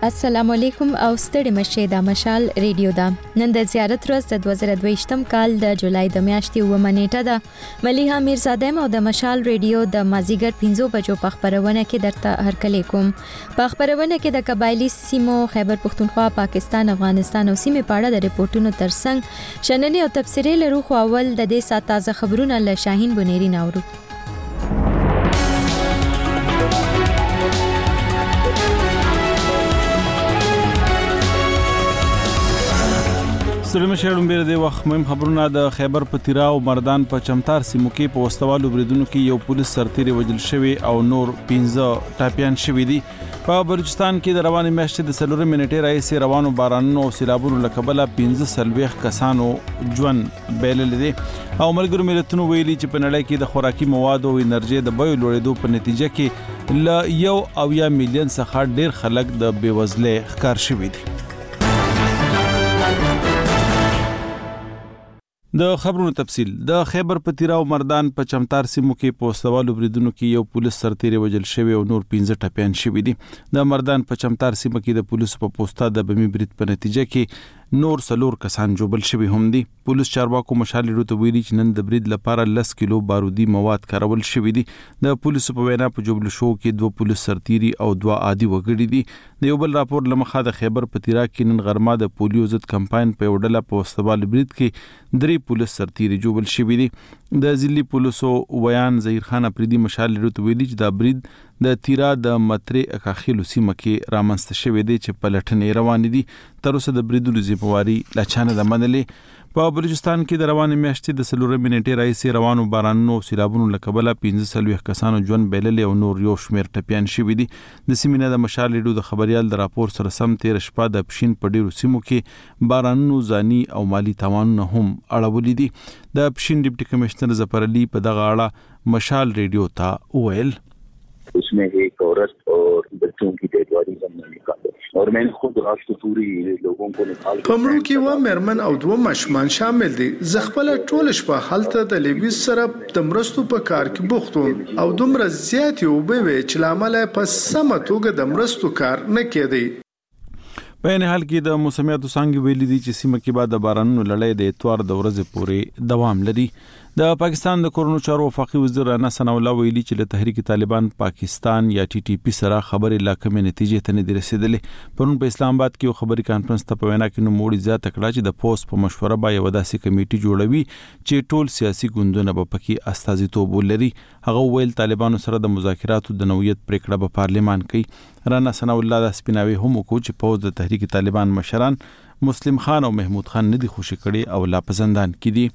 السلام علیکم او ستړي مشه د مشال ریډیو دا نن د زیارت ورځ د 2022م کال د جولای د میاشتې 9 نیټه ده مليحه میرزاده او د مشال ریډیو د مازیګر 5 بجو په خبرونه کې درته هرکلی کوم په خبرونه کې د قبایلی سیمو خیبر پختونخوا پاکستان افغانستان او سیمې په اړه د ریپورتونو ترڅنګ شننې او تبصرې لرو خو اول د دې سات تازه خبرونه له شاهین بنيري ناورو سلام شهرم بیر دی وخت مهم خبرونه د خیبر پتیرا او مردان په چمتار سیمو کې په وستوالو بریدونو کې یو پولیس سرتیری وژل شوی او نور 15 ټاپیان شوی دي په بلوچستان کې د روانې میاشتې د 3 منټې راځي روانو بارانونو او سیلابونو لکبله 15 کسانو ژوند بیلل دي او ملګرو ملتونو ویلي چې په نړۍ کې د خوراکي موادو او انرژي د بیو لوړېدو په نتیجه کې ل 1 ملیون څخه ډیر خلک د بیوزلۍ ښکار شوي دي د خبرونو تفصیل د خیبر پتیرا او مردان په چمتار سیمو کې په وستوالو بریدونو کې یو پولیس سرتیری وژل شوی او نور 15 ټپیان شوی دي د مردان په چمتار سیمه کې د پولیسو په پوسټا د بمی برید په نتیجه کې نور سلور کسان جوبل شوی هم دي پولیس چارواکو مشال لري ویلي چې نن د برید لپاره 10 کیلو بارودي مواد کارول شوی دي د پولیسو په وینا په جوبل شو کې 2 پولیس سرتیری او 2 عادي وګړي دي د یو بل راپور لمخه د خیبر پتیرا کې نن غرمه د پولیو ضد کمپاین په وډله په وستوال برید کې 3 پولیس سرتیری جوبل شوی دي د ځلی پولیسو ویان ظهیر خان افریدي مشال لري ویلي چې دا برید د تیرا د مترې اکاخیلو سیمه کې رامنځته شوی دی چې پلټنې روان دي تر اوسه د بریدونو ذمہواری لا چانه د منلې په بلوچستان کې د روانې میاشتې د 3 منټې راځي روانو بارانونو او سیلابونو لکبله 15 کسانو ژوند بیلل او نور یو شمیر ټپیان شوی دي د سیمینه د مشال لري د خبريال د راپور سره سم 13 شپه د پښین په ډیرو سیمو کې بارانونو ځاني او مالی تاوانونه هم اړولې دي د پښین ډیپټي کمشنر ظفر علي په دغه اړه مشال ریډیو ته ویل उसमें एक औरत और बच्चों की डेड बॉडी हमने निकाली और मैंने खुद रात को पूरी लोगों को निकाल پمړو کې و مرمن او 2 ماشومان شامل دي زغپل ټول شپه حالت د لیویس سره د مرستو په کار کې بوختون او دومره زیات یو به چې لامل په سم توګه د مرستو کار نه کېدی په نه حال کې د موسمیاتو څنګه ویلي دي چې سیمه کې بعد بارانونو لړۍ د اتوار د ورځې پورې دوام لري د پاکستان د کورونو چارو وفاقي وزیر رانا ثنا الله ویلي چې له تحریک طالبان پاکستان یا ټي ټي پی سره خبرې لا کمې نتیجې ته نه رسیدلې پرون په اسلام آباد کې یو خبري کانفرنس ته په وینا کې نو موړي زیات کړه چې د پوس په مشوره با یو داسې کمیټي جوړوي چې ټول سیاسي ګوندونه به پکې استازیتوب ولري هغه ویل طالبانو سره د مذاکراتو د نوعیت پریکړه په پارلیمان کې رانا ثنا الله د سپیناوي هم کو چې پوز د تحریک طالبان مشران مسلم خان او محمود خان نه دي خوشی کړي او لا پسندان کړي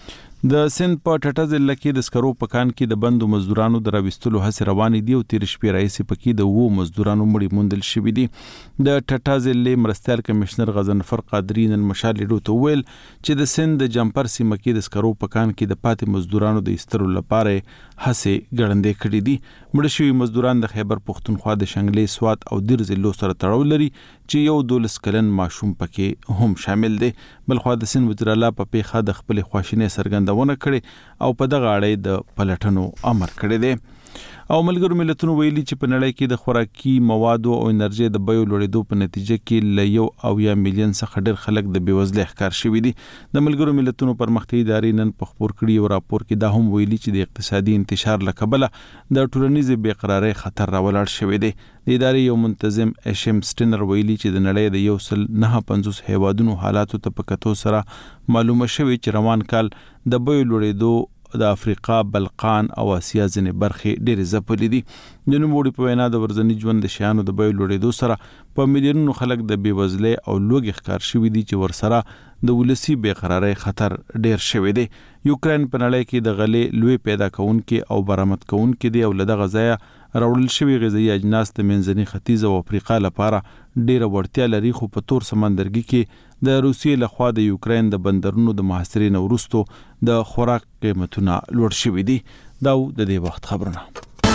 د سند په ټټه ضلع کې د سکرو پکان کې د بندو مزدورانو د راوستلو هڅې روانې دي او 13 شپې راځي پکې د وو مزدورانو مړي موندل شوي دي د ټټه ضلع مرستيال کمشنر غزنفر قادری نن مشال لري ته ویل چې د سند د جمپر سیمه کې د سکرو پکان کې د پاتې مزدورانو د استرو لپاره هڅې ګړندې کړې دي مړ شوي مزدوران د خیبر پختونخوا د شنګلې سوات او دیر ضلعو سره تړاو لري چې یو 12 کلن ماشوم پکې هم شامل دي بلخو د سند وزیر اعلی په پیخه د خپل خواشینه سرګندونه کړي او په دغه اړه د پلټنو امر کړی دی او ملګرو ملتونو ویلي چې په نړۍ کې د خوراکي موادو او انرژي د بیو لوړېدو په نتیجه کې ل 1 ملیون څخه ډېر خلک د بیوزلۍ ښکار شوي دي د ملګرو ملتونو پرمختیايي ادارې نن په خبر کړي او راپور کې دا هم ویلي چې د اقتصادي انتشار لکبله د ټولنیزې بې قرارۍ خطر راولاړ شوی دی د ادارې یو منتظم اشم سټینر ویلي چې د نړۍ د 150 هیوادونو حالاتو ته په کتو سره معلومه شوی چې روان کال د بیو لوړېدو د افریقا بلقان او اسیا ځنې برخې ډېرې ځپلې دي د نوموړي په وینا د ورځني ژوند د شیانو د بیو لوړېدو سره په میلیونونو خلک د بیوزلۍ او لوږې ښکار شوي دي چې ورسره د ولسي بې قرارۍ خطر ډېر شوی دی یوکرين په نړۍ کې د غلې لوی پیدا کوونکي او برآمد کوونکي دي او له دغه ځایه راوړل شوي غذایی اجناس د منځني ختیځ او افریقا لپاره ډېره وړتیا لري خو په تور سمندرګي کې د روسیې لخوا د یوکرين د بندرونو د محاصرې نه وروسته د خوراک قیمتونه لوړ شوي دي دا د دې وخت خبرونه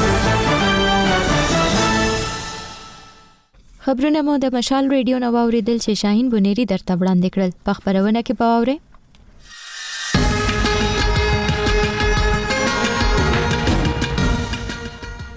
مو د مشال ریډیو نو اوریدل چې شاهین بنيري درته وړاندې کړل په خبرونه کې باوره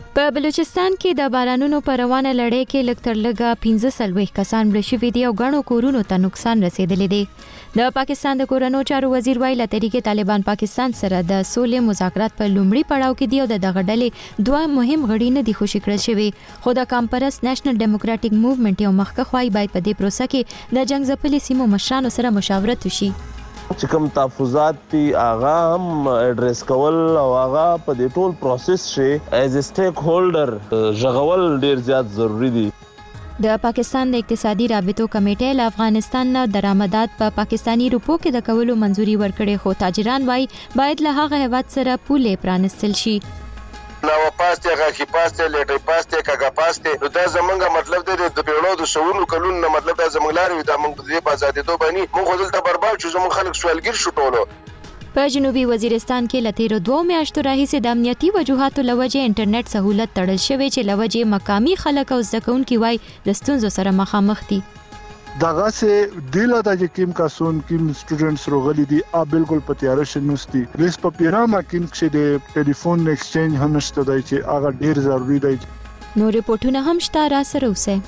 په بلوچستان کې د بارانونو په روانه لړۍ کې لږ تر لږه 15 کسان مړه شوي دي او غنو کورونو ته نقصان رسیدلی دی. د پاکستان د کورونو چارو وزیر ویلي تحریک طالبان پاکستان سره د سولې مذاکرات په لومړي پړاو کې دی او د دغه ډلې دوه مهم غړي نه دي خوشي کړل شوي، خو د کانفرنس نېشنل ډیموکراټیک موومېنټ یو مخکښ وايي باید په دې پروسه کې د جنگ ځپلي سیمو مشرانو سره مشاورت وشي. چې کوم تحفظات دي هغه هم اډریس کول او هغه په دې ټول پروسس کې ایز ا سټیک هولډر ژغول ډیر زیات ضروری دي. د پاکستان د اقتصادي رابطو کمیټې له افغانستان نه درآمدات په پاکستانی روپو کې د کولو منځوري ورکړې، خو تاجران وايي باید له هغه هیواد سره پولې پرانستل شي. نو پاسته غاخي پاسته لټي پاسته کاګه پاسته دا زمونږه مطلب دی د پیړو د شورو کلون نه مطلب دا زمونږ لارې دا موږ د آزادۍ دوه باندې موږ دلته برباد شو، زموږ خلک سوالګر شو ټولو. په جنوبي وزیرستان کې لتیرو 2 میاشتو راهیسې د امنیتي وجوهاتو لوجه انټرنیټ سہولت تړل شوی چې لوجه مقامی خلک او زدهکونکي وای د ستونزو سره مخامخ دي. دغه سه دیلا د یقین کاسون کیم سټوډنټس روغلی دي بالکل په تیار شنوستي ریس په پیرامه کې چې د ټلیفون ایکسچینج هم نشته دی چې هغه ډیر ضروری دی. نو ریپورتونه هم شته را سره اوسه.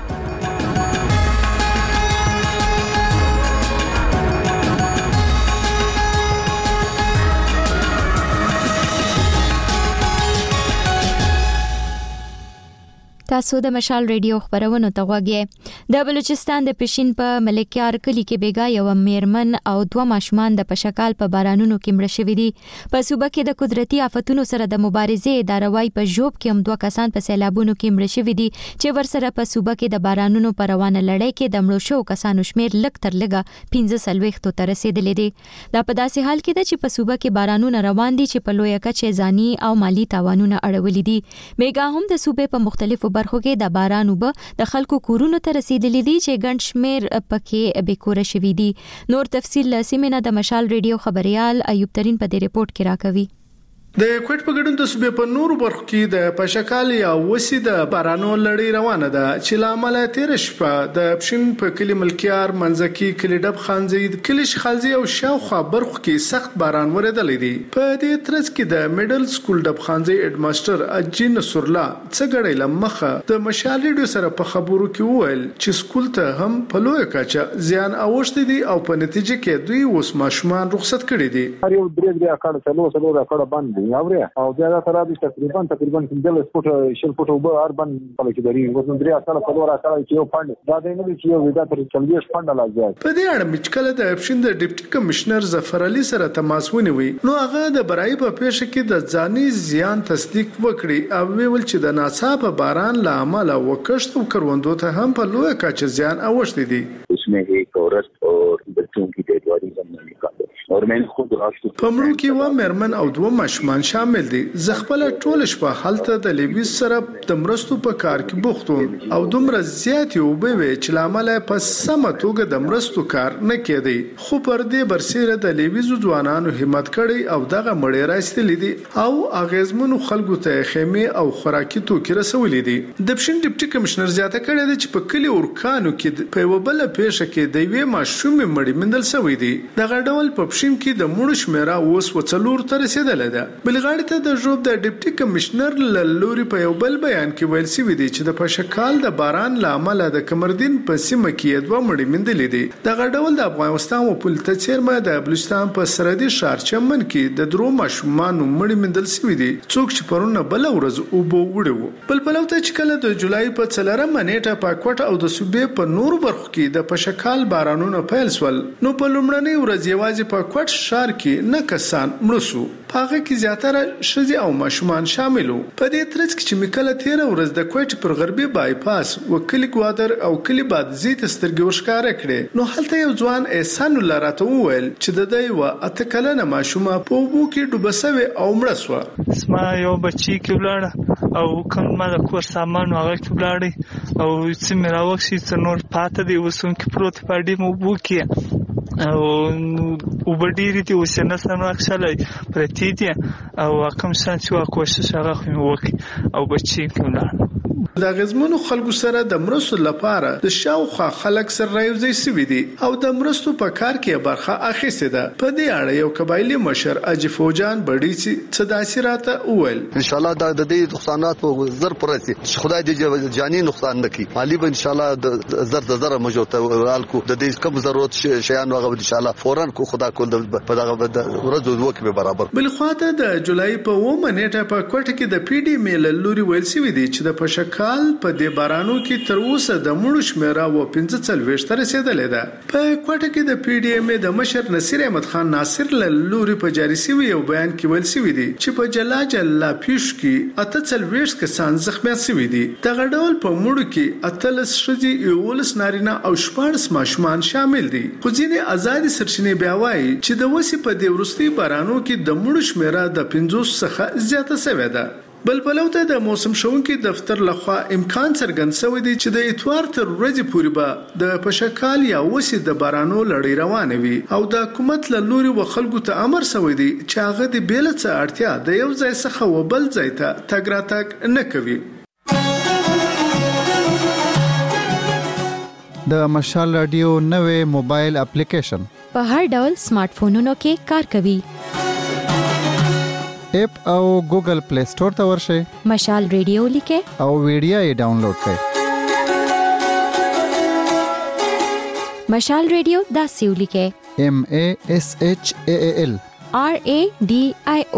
تاسو د مشال ریډیو خبرونه ته غوږی. د بلوچستان د پښین په ملکیار کلی کې بیګا یو میرمن او 2 ماشومان د پشکال په بارانونو کې مړه شوي دي. په صوبه کې د قدرتي آفتونو سره د مبارزې اداره وايي په ژوب کې هم 2 کسان په سیلابونو کې مړه شوي دي چې ورسره په صوبه کې د بارانونو په روانه لړۍ کې د مړو شو کسانو شمیر لږ تر لږه 15 ته رسیدلی دی. دا په داسې حال کې ده چې په صوبه کې بارانونه روان دي چې په لویه کچه ځاني او مالی تاوانونه اړولي دي. بیګا هم د صوبې په مختلفو برخو کې د باران وبه د خلکو کورونو ته رسیدلې دي چې ګڼ شمیر پکې بیکوره شوي دي. نور تفصیل سیمینه د مشال ریډیو خبريال ایوب ترين په دې ریپورت کې راکوي. د کوټ په ګډون د صوبې په نورو برخو کې د پشکال یا وسی د بارانو لړۍ روانه ده چې لامل تیر شپه د پښین په کلی ملکیار منځکی کلی ډب خانزي کلی شخالزي او شاوخوا برخو کې سخت باران ورېدلې دي. په دې ترڅ کې د میډل سکول ډب خانزي هډ ماستر اجین نصرالله څګړې لمخه د مشال ریډیو سره په خبرو کې وویل چې سکول ته هم په لوی کچه زیان اوښتي دي او په نتیجه کې دوی اوس ماشومان رخصت کړي دي. هر یو درې اکاډ څلور اکاډ باندې یاوریا او بیا سره د تقریبا 15 فوټ شل فوټ وب اربن په کې دري وزن دریا سره په لور راځي چې یو فند دا د نه چې یو ودا تر 40 فند لاګي. په دې اړه مچکله د اپشن د ډیپټي کمشنر ظفر علي سره تماس ونیوي نو هغه د برای په پیښه کې د ځاني زیان تصدیق وکړي او ویل چې د ناڅاپه باران له امله وکښت او کروندو ته هم په لوی کچه زیان اوښتي دي. उसमें एक औरत और बच्चों की डेड बॉडी हमने निकाली और मैंने खुद रात په مړو کې و میرمن او 2 ماشومان شامل دي. زغپل ټول شپه حالت د لیویس سره د مرستو په کار کې بوختو او دومره زیات یو به وی چې لامل په سم توګه د مرستو کار نه کېدی. خو پر دې برسیره د لیویس ځوانانو همت کړي او دغه مړی راستلې دي او اغیزمنو خلکو ته خیمه او خوراکي توکي رسولې دي. د پښین ډیپټي کمشنر زیاته کړي دي چې په کلی اورکانو کې په وبل پیښه کې د وی ماشومې مړی مندل شوی دي. دغه ډول په پښین کې د مړو شمیره اوس وڅلور ته رسیدلې ده. بلغاړي ته د ژوب د ډیپټي کمشنر لوري په یو بل بیان کې ویل شوی دی چې د پشکال د باران لامل د کمردین په سیمه کې دوه مړي مندلې دي. دغه ډول د افغانستان او پولیس چیرمه د بلوچستان په سرحدي ښار چمن کې د درو ماشومان مړي مندل شوی دي څوک چې پرونه بل ورځ او بو وړو. بل پلوته چې کله د جولای په 4 منېټه په کوټه او د صوبې په نورو برخو کې د پشکال بارانونو پیل سول نو په لومړنۍ ورځ یوازې په کوټ شهر کې نه کسان مړ شو. هغه کې زیاتره ښځې او ماشومان شامل وو. په دې ترڅ کې چې میکله 13 ورځ د کوټ پر غربي بایپاس وکلی ګوادر او کلی بادزي ته سترګې ورښکاره کړې نو هلته یو ځوان احسان الله راته وویل چې د دوی و اته کلنه ماشومه په اوبو کې ډوبه سوې او مړه شوه. اسما یو بچی کې ولاړ او کوم ما د کور سامان هغه کې ولاړ او چې مې راوښي چې نور پاته دی وسون کې پروت پاډې مو بو کې او وبډيري دي وسنه سره اخشلای پرتی دي او کوم څه چې کوشش هغه وکي او بچی کوله د غزمنو خلکو سره د مرستو لپاره د شاوخوا خلک سره راوځي سوي دي او د مرستو په کار کې برخه اخیسته ده. په دې اړه یو قبایلی مشر اجي فوجان بډی چې داسراته وویل ان شاء الله د دې نقصانات په زر پرسي خدای دې جاني نقصان نکړي. مالی به ان شاء الله د زر موجوده ورالکو د دې کم ضرورت شیان هغه ان شاء الله فورا کو خدا کول په دغه ورځو دوه برابر. بل خواته د جولای په 9 نیټه په کوټه کې د پی ډی میل لوري ویل سوي دي چې د پشکال په دې بارانو کې تر اوسه د مړو شمیره و 15 تر رسیدلې ده. په کوټه کې د پی ډی ایم د مشر نصیر احمد خان ناصر لوري په جاری سوي یو بیان کې ویل سوي دي چې په جلا پیش کې 48 کسان زخمی سوي دي. دغه ډول په مړو کې 18 شذي 11 نارینه او 14 ماشومان شامل دي. خو ځینې آزاد سرچینې بیا وایي چې د وسی په دې ورستي بارانو کې د مړو شمیره د 50 څخه زیاته شوې ده. بل بلوته د موسم شونکي دفتر لخوا امکان څرګند شوی دی چې د اتوار تر ورځې پورې به د پشکال یا وسی د بارانو لړۍ روانه وي او د حکومت له لوري و خلکو ته امر شوی دی چې هغه د بیل څه اړتیا د یو ځای څخه و بل ځای ته تګ راتګ نه کوي. د مشال رادیو نوې موبایل اپلیکیشن په هر ډول سمارټ فونونو کې کار کوي. اپ او ګوګل پلی سٹور ته ورشئ. مشال ریډیو لیکه او ویډیو یې ډاونلوډ کړئ. مشال ریډیو داسې ولیکه MASHAAL RADIO.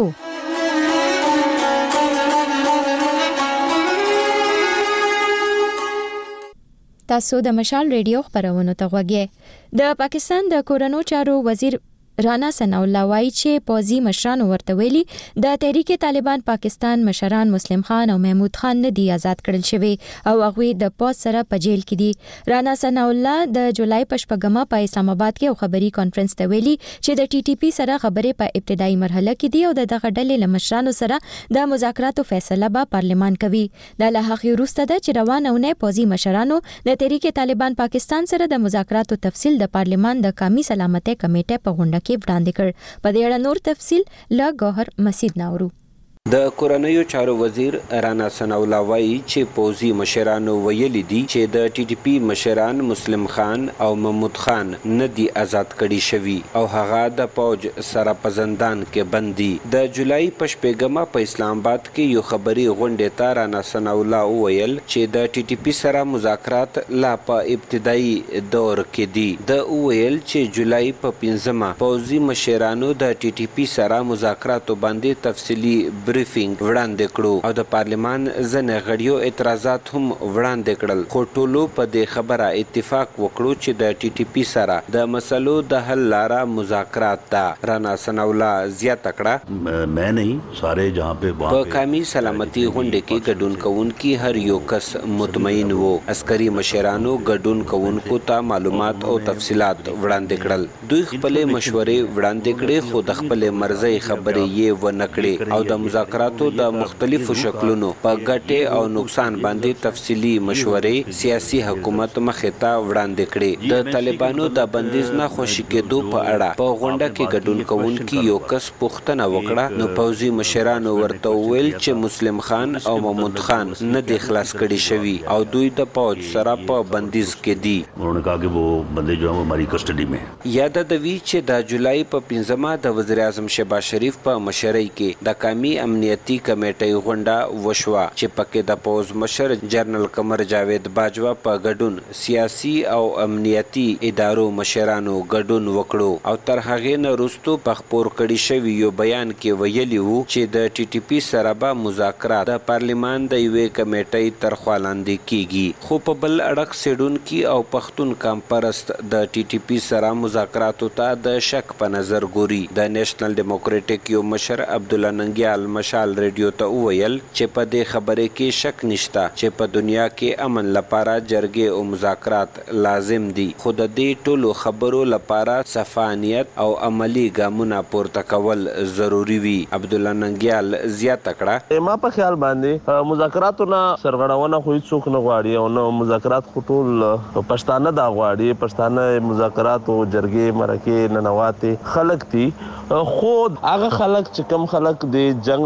تاسو د مشال ریډیو خبرونه ته غوږی. د پاکستان د کورونو چارو وزیر رانا ثناء الله وایي چې پوځي مشران ورته ویلي د تحریک طالبان پاکستان مشران مسلم خان او محمود خان نه دی آزاد کړل شوی او هغه د پوز سره په جیل کې دي. رانا ثناء الله د جولای په شپږمه په اسلام آباد کې خبري کانفرنس ته ویلي چې د TTP سره خبرې په ابتدایي مرحله کې دي او دغه ډلې له مشرانو سره د مذاکراتو فیصله به پارلمان کوي. د لهغه وروسته د چروان اونه پوځي مشرانو د تحریک طالبان پاکستان سره د مذاکراتو تفصیل د پارلمان د قومي سلامتۍ کمیټې په غونډه کې وړاندې کړ. په دې اړه نور تفصیل له گوهر مسید ناورو. د کورنیو چارو وزیر رانا ثناء الله وایي چې پوځي مشرانو ویلي دي چې د TTP مشران مسلم خان او محمود خان نه دي آزاد کړي شوی او هغه د پوج سره په زندان کې بندي. د جولای په شپږمه په اسلام آباد کې یو خبري غونډه ته رانا ثناء الله ویل چې د TTP سره مذاکرات لا په ابتدایي دور کې دي. د ویل چې جولای په 15مه پوځي مشرانو د TTP سره مذاکراتو باندې تفصیلی بریفینګ وړاندې کړو او د پارلمان ځنې غړیو اعتراضات هم وړاندې کړل. خو ټولو په دې خبره اتفاق وکړو چې د TTP سره د مسلو د حل لاره مذاکرات ده. رانا ثناء الله زیاته کړه میں نہیں سارے جہاں په قومي سلامتي غونډه کې ګډون کوونکي هر یو کس مطمئن وو. عسکري مشرانو ګډون کوونکو ته معلومات او تفصيلات وړاندې کړل. دوی خپل مشورې وړاندې کړې خو د خپل مرزي خبرې یې ونه کړې او د مذاکراتو د مختلفو شکلونو په ګټې او نقصان باندې تفصیلی مشورې سیاسي حکومت مخې ته وړاندې کړې. د طالبانو د بندیز نه خوشي کېدو په اړه په غونډه کې ګډون کوونکي یو کس پوښتنه وکړه نو پوځي مشرانو ورته وویل چې مسلم خان او محمود خان نه دي خلاص کړي شوي او دوی د پوج سره په بندیز کې دي. انہوں نے کہا کہ وہ بندے جو ہیں وہ ہماری کسٹڈی میں ہیں. یاد د وی چې د جولای په 15مه د وزیر اعظم شهباز شریف په مشرۍ کې د قومي امنیتي کمیټې غونډه وشوه چې پکې د پوز مشر جنرال قمر جاوید باجوا په ګډون سیاسي او امنیتي ادارو مشرانو ګډون وکړو او تر هغې نه وروسته په خپور کړي شوي یو بیان کې ویلي وو چې د TTP سره به مذاکرات د پارلمان د یوې کمیټې تر خوا لاندې کیږي. خو په بل اړخ سیډونکي او پښتون کمپرست د TTP سره مذاکراتو ته د شک په نظر ګوري. د نېشنل ډیموکراټک یو مشر عبدالله ننګیال مشال ریډیو ته وویل چې په دې خبرې کې شک نشته چې په دنیا کې امن لپاره جرګې او مذاکرات لازم دي خو د دې ټولو خبرو لپاره صفانیت او عملی ګامونه پورته کول ضروری وي. عبدالله ننګیال زیاته کړه ما په خیال باندې مذاکراتو نه سرغړونه خو هیڅوک نه غواړي او نو مذاکرات خو ټول پښتانه دا غواړي. پښتانه مذاکرات او جرګې مرکې ننواتې خلک دي خو هغه خلک چې کم خلک د جنگ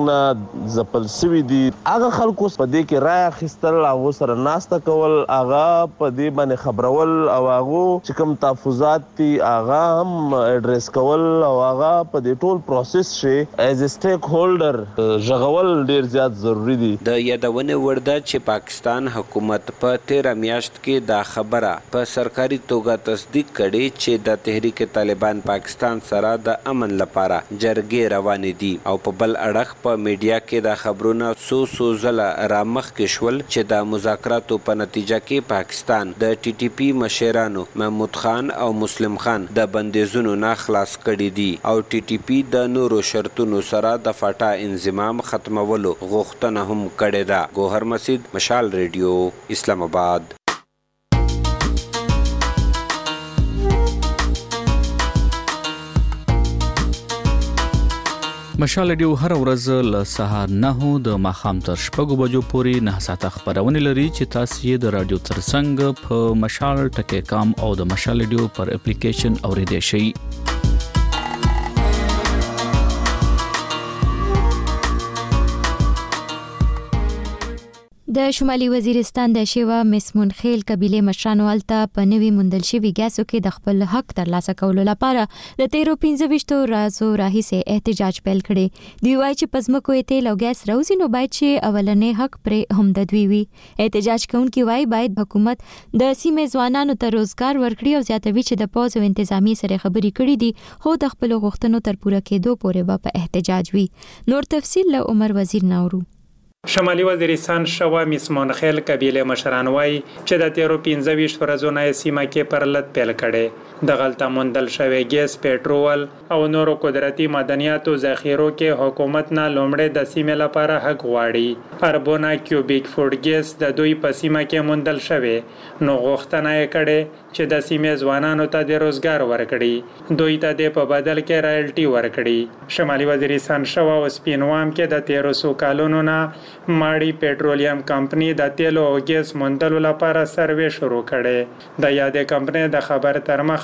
زمنګ نه زپل سوي دي هغه خلکو په دې کې رای اخیستل هغه سره ناسته کول هغه په دې باندې خبرول او هغه چې کوم تحفظات دي هغه هم اډریس کول او هغه په دې ټول پروسس شي ایز ا سټیک هولډر ژغول ډیر زیات ضروری دي. د یادونه ورده چې پاکستان حکومت په 13 میاشت کې دا خبره په سرکاري توګه تصدیق کړي چې د تحریک طالبان پاکستان سره د امن لپاره جرګې روانې دي او په بل اړخ په میډیا کې دا خبرونه سو زله رامخ کې شول چې د مذاکراتو په نتیجه کې پاکستان د ټي ټي پی مشرانو محمود خان او مسلم خان د بندیزونو نه خلاص کړي دي او ټي ټي پی د نورو شرطونو سره د فاټا انضمام ختمولو غوښتنه هم کړې ده. ګوهر مسید، مشال ریډیو، اسلام آباد. مشال ریډیو هر ورځ له سهار 9 د ماښام تر 6 بجو پورې 9 ساعته خبرونه لري چې تاسو یې د رادیو ترڅنګ په مشال.com او د مشال ریډیو پر اپلیکیشن اوریدئ شئ. د شمالي وزیرستان د شیوا مسمون خیل قبيله مشرانو الته په نوي مندل شوی ګاسو کې د خپل حق ترلاسه کولو لپاره د 13-15 ورځو راهیسې احتجاج پیل کړي. دوی وایي چې پزمکو یې تیل او ګاس راوځي نو باید چې اولنې حق پر هم د دوی وي. احتجاج کوونکي وایي باید حکومت د سیمې ځوانانو ته روزګار ورکړي او زیاتوي چې د پوز او انتظامی سره خبري کړي دي خو د خپل غوښتنو تر پوره کېدو پورې به په احتجاج وي. نور تفصیل له عمر وزیر ناورو. شمالي وزیرستان شوا مسمون خیل قبیله مشران وایي چې د 13-15 ورځو نه سیمه کې پرلط پیل کړي. د غلطه مندل شوی ګیس، پېټرول او نورو قدرتي معدنیاتو ذخیرو کې حکومت نه لومړی د سیمې لپاره حق غواړي. اربونه کیوبیک فوټ ګیس د دوی په سیمه کې مندل شوی نو غوښتنه یې کړې چې د سیمې ځوانانو ته د روزګار ورکړي، دوی ته د په بدل کې رایلټي ورکړي. شمالي وزیرستان شوا او سپینوام کې د 1300 کالونو نه ماړی پېټرولیم کمپنی د تیلو او ګیس موندلو لپاره سروې شروع کړي. د یادې کمپنی د خبر تر مخه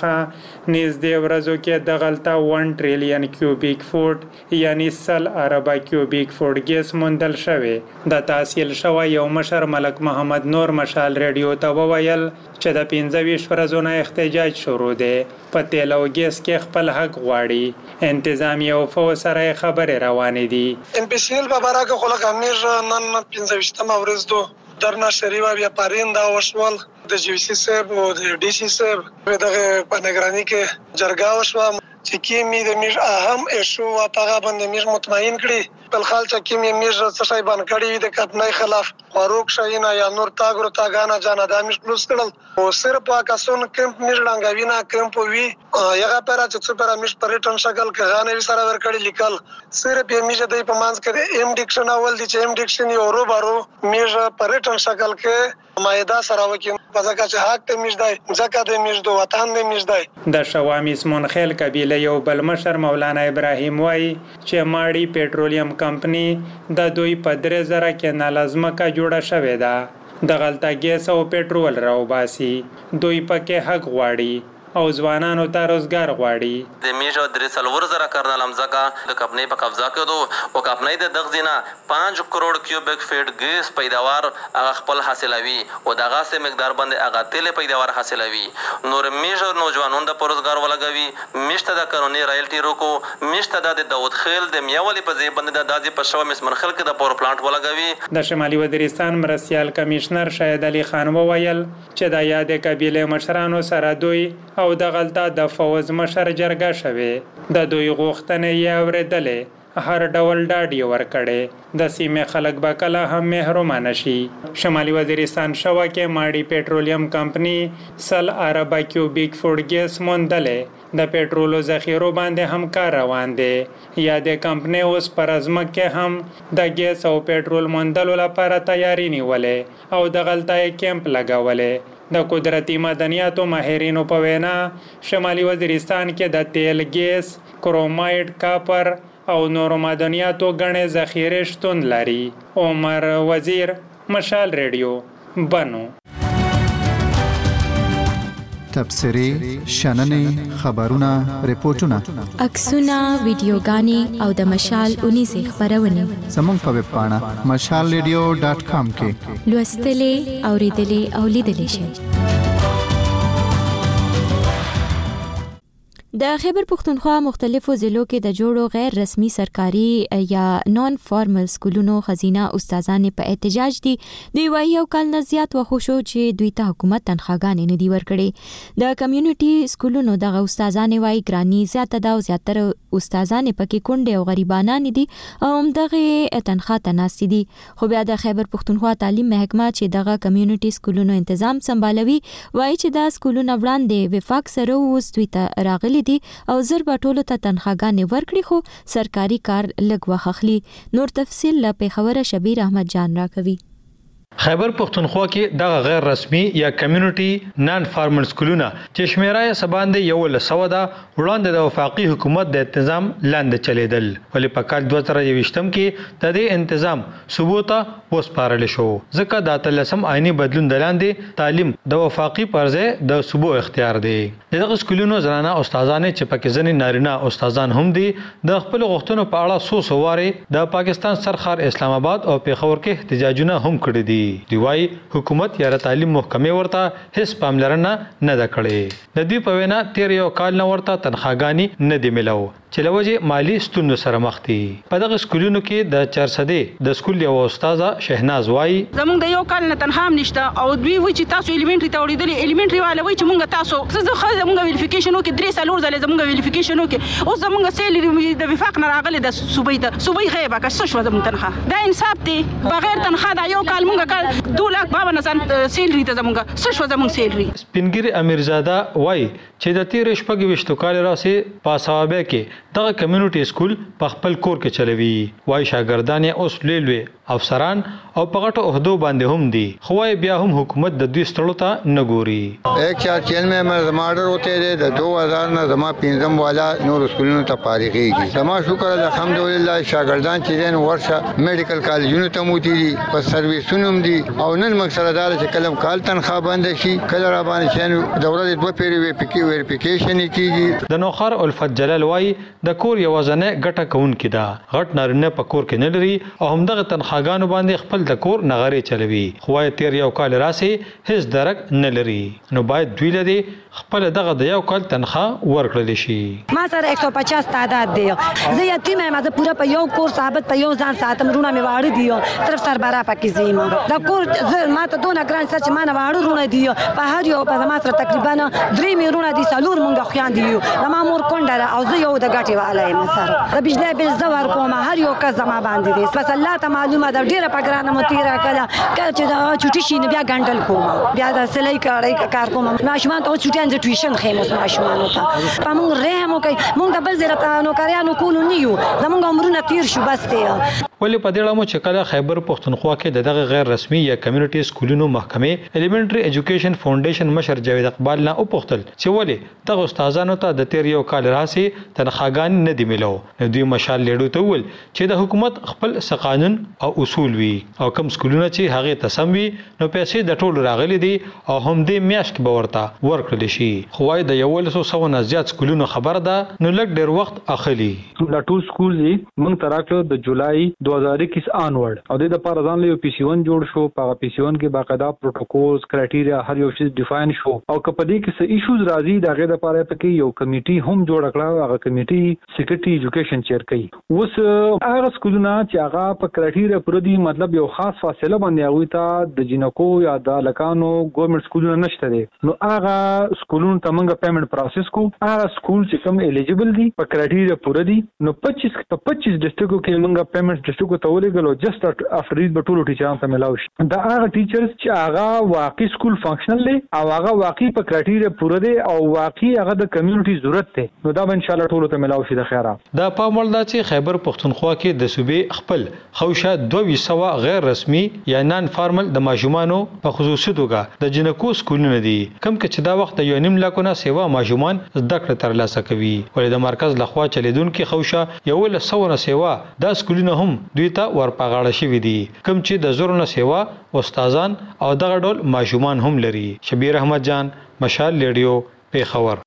نږدې ورځو کې د غلطه 1 ټریلیون کیوبیک فوټ یعنی 100 اربه کیوبیک فوټ ګیس موندل شوی. د تحصیل شوی یو مشر ملک محمد نور مشال ریډیو ته وویل چې د 15 ورځو نه احتجاج شروع دی. په تیل او ګیس کې خپل حق غواړي. انتظامی او فوج سره خبرې روانې دي. ام پی سی ال په برابر خلک امیر نن 15 ورځ دو درنا شریوا بیا پاریندا وشول د جی سی صاحب او د ډی سی صاحب دغه په نگرانی کې جرګه وشوه چې کیمی د میر اهم ایشو واپغه باندې میر مطمئن کړي. بل خال چې کیمی میر څه شی باندې کړي د کپنای خلاف فاروق شاهینا یا نور تاګرو تاګانا جانا د میر پلوس کړل او صرف پاکستان کمپ میر لنګاوینا کمپ وی یغه پر چې پر میر پریټن شکل کې غانې سره ورکړي لیکل صرف یې میر د په مانس کې ایم ډیکشن اول دي چې ایم ډیکشن یو ورو بارو میر پریټن شکل کې مایدا سره وکي پزکه چې حق ته میر دی ځکه د میر دو وطن د میر دی. د شوامیس منخیل قبیله یو بل مشر مولانا ابراهیم وای چې ماړی پېټرولیم کمپنی د دوی په 3000 کې نالازمه کا جوړه شوې ده. د غلطه ګیس او پېټرول راوباسي. دوی پکې حق غواړي او ځوانانو ته روزګار غواړي. د میژو درې څلور زره کرنل امزکا د کمپنۍ په قبضه کې دو او کمپنۍ د دغزینا 5 کروڑ کیوبیک فیټ ګیس پیداوار هغه خپل حاصلوي او دغه سه مقدار باندې هغه تیل پیداوار حاصلوي. نور میژو نوجوانانو د روزګار ولګوي. میشته د قانوني رایلټي روکو میشته د داوود خیل د میاولي په ځای باندې د دازي په شو مسمن خلک د پاور پلانټ ولګوي. د شمالي وزیرستان مرستيال کمشنر شاهد علي خان وویل چې د یادې قبيله مشرانو سره دوی او د غلطه د فوز مشر جرګه شوه. د دوی غوښتنې یې اوریدلې هر ډول ډاډ ورکړي. د سیمې خلک به کله هم محروم نشي. شمالي وزیرستان شوا کې ماړی پېټرولیم کمپنی 100 اربه کیوبیک فوټ ګیس موندلې. د پېټرولو ذخیرو باندې هم کار روان دی. یا د کمپنی اوس پر ازمک کې هم د ګیس او پېټرول موندلو لپاره تیاری نیولې او د غلطه کیمپ لګولې. د قدرتي معدنیاتو ماهرینو په وینا شمالي وزیرستان کې د تیل، ګیس، کرومایډ، کاپر او نورو معدنیاتو غنې ذخیره شتون لري. عمر وزیر، مشال ریډیو، بنو. تبصرې شننې خبرونه ریپورتونه عکسونه ویډیوګانې او د مشال 19 خبرونه زموږ په ویب پاڼه mashalradio.com کې لوستلې اوریدلې او لیدلې شئ. د خیبر پختونخوا مختلفو ضلعو کې د جوړو غیر رسمي سرکاري یا نون فارمل سکولونو خزینه استادانې په احتجاج دي. د وایي او کال نه زیات وخت شو چې دوی ته حکومت تنخواګانې نه دی ورکړي. د کمیونټي سکولونو دغه استادانې وایي ګرانی زیاته ده او زیاتره استادانې پکې کونډې او غریبانان دي او همدغه تنخوا ته ناستې دي. خو بیا د خیبر پختونخوا تعلیم محکمه چې دغه کمیونټي سکولونو تنظیم سمبالوي وایي چې دا سکولونه وړاندې وفاق سره اوس دوی ته راغلي او زر به ټولو ته تنخواګانې ورکړي خو سرکاري کار لږ وخت اخلي. نور تفصیل له پیښوره شبیر احمد جان راکوي. خیبر پختونخوا کې دغه غیر رسمي یا کمیونټي نان فارمل سکولونه چې شمیره یې سباندې یو له 100 ده وړاندې د وفاقي حکومت د تنظیم لاندې چلیدل ولې په کال 2023 کې د دې تنظیم ثبوته وسپارل شو ځکه د تلسم آئینی بدلون د لاندې تعلیم د وفاقي پرځه د صوبو اختیار دی. دغه سکولونو زنانه استادانې چې پکې ځنې نارینه استادان هم دي د خپل غوښتنو په اړه سوسواري د پاکستان سرخار اسلام آباد او پیښور کې احتجاجونه هم کړي دي. دی وايي حکومت یا تعلیم محکمه ورته هیڅ پاملرنه نه ده کړې. د دې په وینا تیر یو کال نه ورته تنخواګانی نه دی ملو چې لوجه مالی ستونزو سره مخ دي. په دغه سکولونو کې د 400 د سکول یو استاد شهناز وايي زمونږ د یو کال نه تنخوام نشته او دوی وایي چې تاسو الیمنټری ته وړېدلې الیمنټری والا وایي چې مونږ تاسو زه زمونږ ویریفیکیشن وکړي 3 سالور ځله زمونږ ویریفیکیشن وکړي اوس زمونږ سیلری د وفاق نه راغلي د صوبې ته صوبې غیبه که څه شو زمونږ تنخواه دا انصاف دی بغیر تنخواه دا یو کال مونږ 2,52,000 سیلری ته زمونږ څه شو زمونږ سیلری. سپینګری امیرزاده وايي چې د تیر شپږ وشتو کال راسي پاساوبه کې دغه کمیونټي سکول په خپل کور کې چلوي. وايي شاګردان اوس لوی افسران او په غټو عہدو باندې هم دي خو بیا هم حکومت د دوی ستړو ته نه ګوري. 194 में ऑर्डर होते थे 2000 में जमा पिंजम वाला नूर स्कूलों ته فارغيږي. زما شکر الحمدلله شاګردان چې دین ورشه میډیکل کالجونو ته موتی دي په سرویسونو دي او نن مقصد دا چې کلم کال تنخواه بند شي کله را باندې چې دوره د 2 پیری ویریفیکیشن کیږي. د نوخر الفت جلال وايي د کور یوازنه ګټه کون کیدا غټ نارینه په کور کې نه لري او همدغه تنخواګانو باندې خپل د کور نغری چلوي خو تیر یو کال راسي هیڅ درک نه لري نو باید دوی لدی خپل دغه د یو کال تنخواه ورکړل شي. ما سره 150 تعداد دی زه یتیم یم زه پورا په یو کور ثابت په یو ځان ساتم رونه می واړه دی طرف سربرا پکې زیم دا کور ما ته دونه ګران سچ ما نه واړه رونه دی په هر یو په ما سره تقریبا 3 میرونه دي سالور مونږ خوان دی ما مور کونډه او زه یو د غټي والا یم سره د بجلی بل زور کوم هر یو کس زما باندې دي بس الله ته معلومه ده ډیره پګرانه متیرا کله چې دا چټی شي نه بیا ګندل کوم بیا د سلای کار کوم ماشومان ته چټی انځ ټیوشن خیموس ماشومان ته په مونږ رحم کوي مونږ د بل زیرته نو کاریانو کولو نیو زمونږ عمرونه تیر شو بس ته ولې په دې اړه مو چې کله خیبر پختونخوا کې دغه غیر رسمي یا کمیونټي سکولونو محکمه الیمنټری ایجوکیشن فاونډیشن مشر جاوید اقبال نه وپوښتل چې ولې دغه استادانو ته د تیر یو کال راسي تنخواګان نه دی ملو. دوی مشال لیډو ته ول چې د حکومت خپل قانون او اصول وي او کوم سکولونه چې هغه تسم وي نو پیسې د ټولو راغلي دي او هم دې میاشت کې باورته ورکړل شي. خو وايي د 100 نه زیات سکولونو خبر ده نو لږ ډیر وخت اخلي. دا ټول سکول دي موږ تراکلو د جولای 2021 آنورد او د لپاره ځان له پی سی 1 جوړ شو په پی سی 1 کې باقاعده پروتوکولز کرایټیریا هر یو شی ډیفاین شو او کپدې کې څه ایشوز راځي دغه لپاره پکې یو کمیټي هم جوړ کړه هغه کمیټي سیکریټری ایجوکیشن چیر کوي. اوس هغه سکولونه چې هغه په کرایټیریا پر دي مطلب یو خاص فاصله باندې هغه ته د جنکو یا د لکانو ګورنمنت سکولونه نشته دي نو هغه سکولونو ته موږ پیمنٹ پروسس کو هغه سکول چې کوم الیجیبل دي په کرایټیریا پر دي نو 25 ډسټریکټو کې موږ پیمنٹ ډسټریکټو ته ولګلو جست افter د ټولو ټیچرانو ته ملاوي شي. دا هغه ټیچرز چې هغه واقعي سکول فنکشنل دي او هغه واقعي په کرایټیریا پوره دي او واقعي هغه د کمیونټي ضرورت ده نو دا ان شاء الله ټولو ته ملاوي شي. د خیره دا په مولدا چې خیبر پختونخوا کې د صوبې خپل خوشه 200 غیر رسمي یا نان فارمل د ماجمانو په خصوصي توګه د جنکو سکولونه دي کوم چې دا وخت یو نیم لکونه سیوا ماجمان زده کړه ترلاسه کوي. کوي ولې د مرکز لخوا چلیدونکو خوشه یو له 100 نه سیوا د سکولونو هم دوی ته ورپاغاړه شوی دي کوم چې د زور نه سیوا استادان او دغه ډول ماشومان هم لري. شبیر احمد جان، مشال ریډیو، پیښور.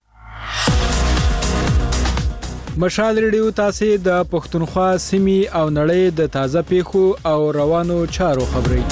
مشال ریډیو تاسو د پښتونخوا سیمې او نړۍ د تازه پیښو او روانو چارو خبري.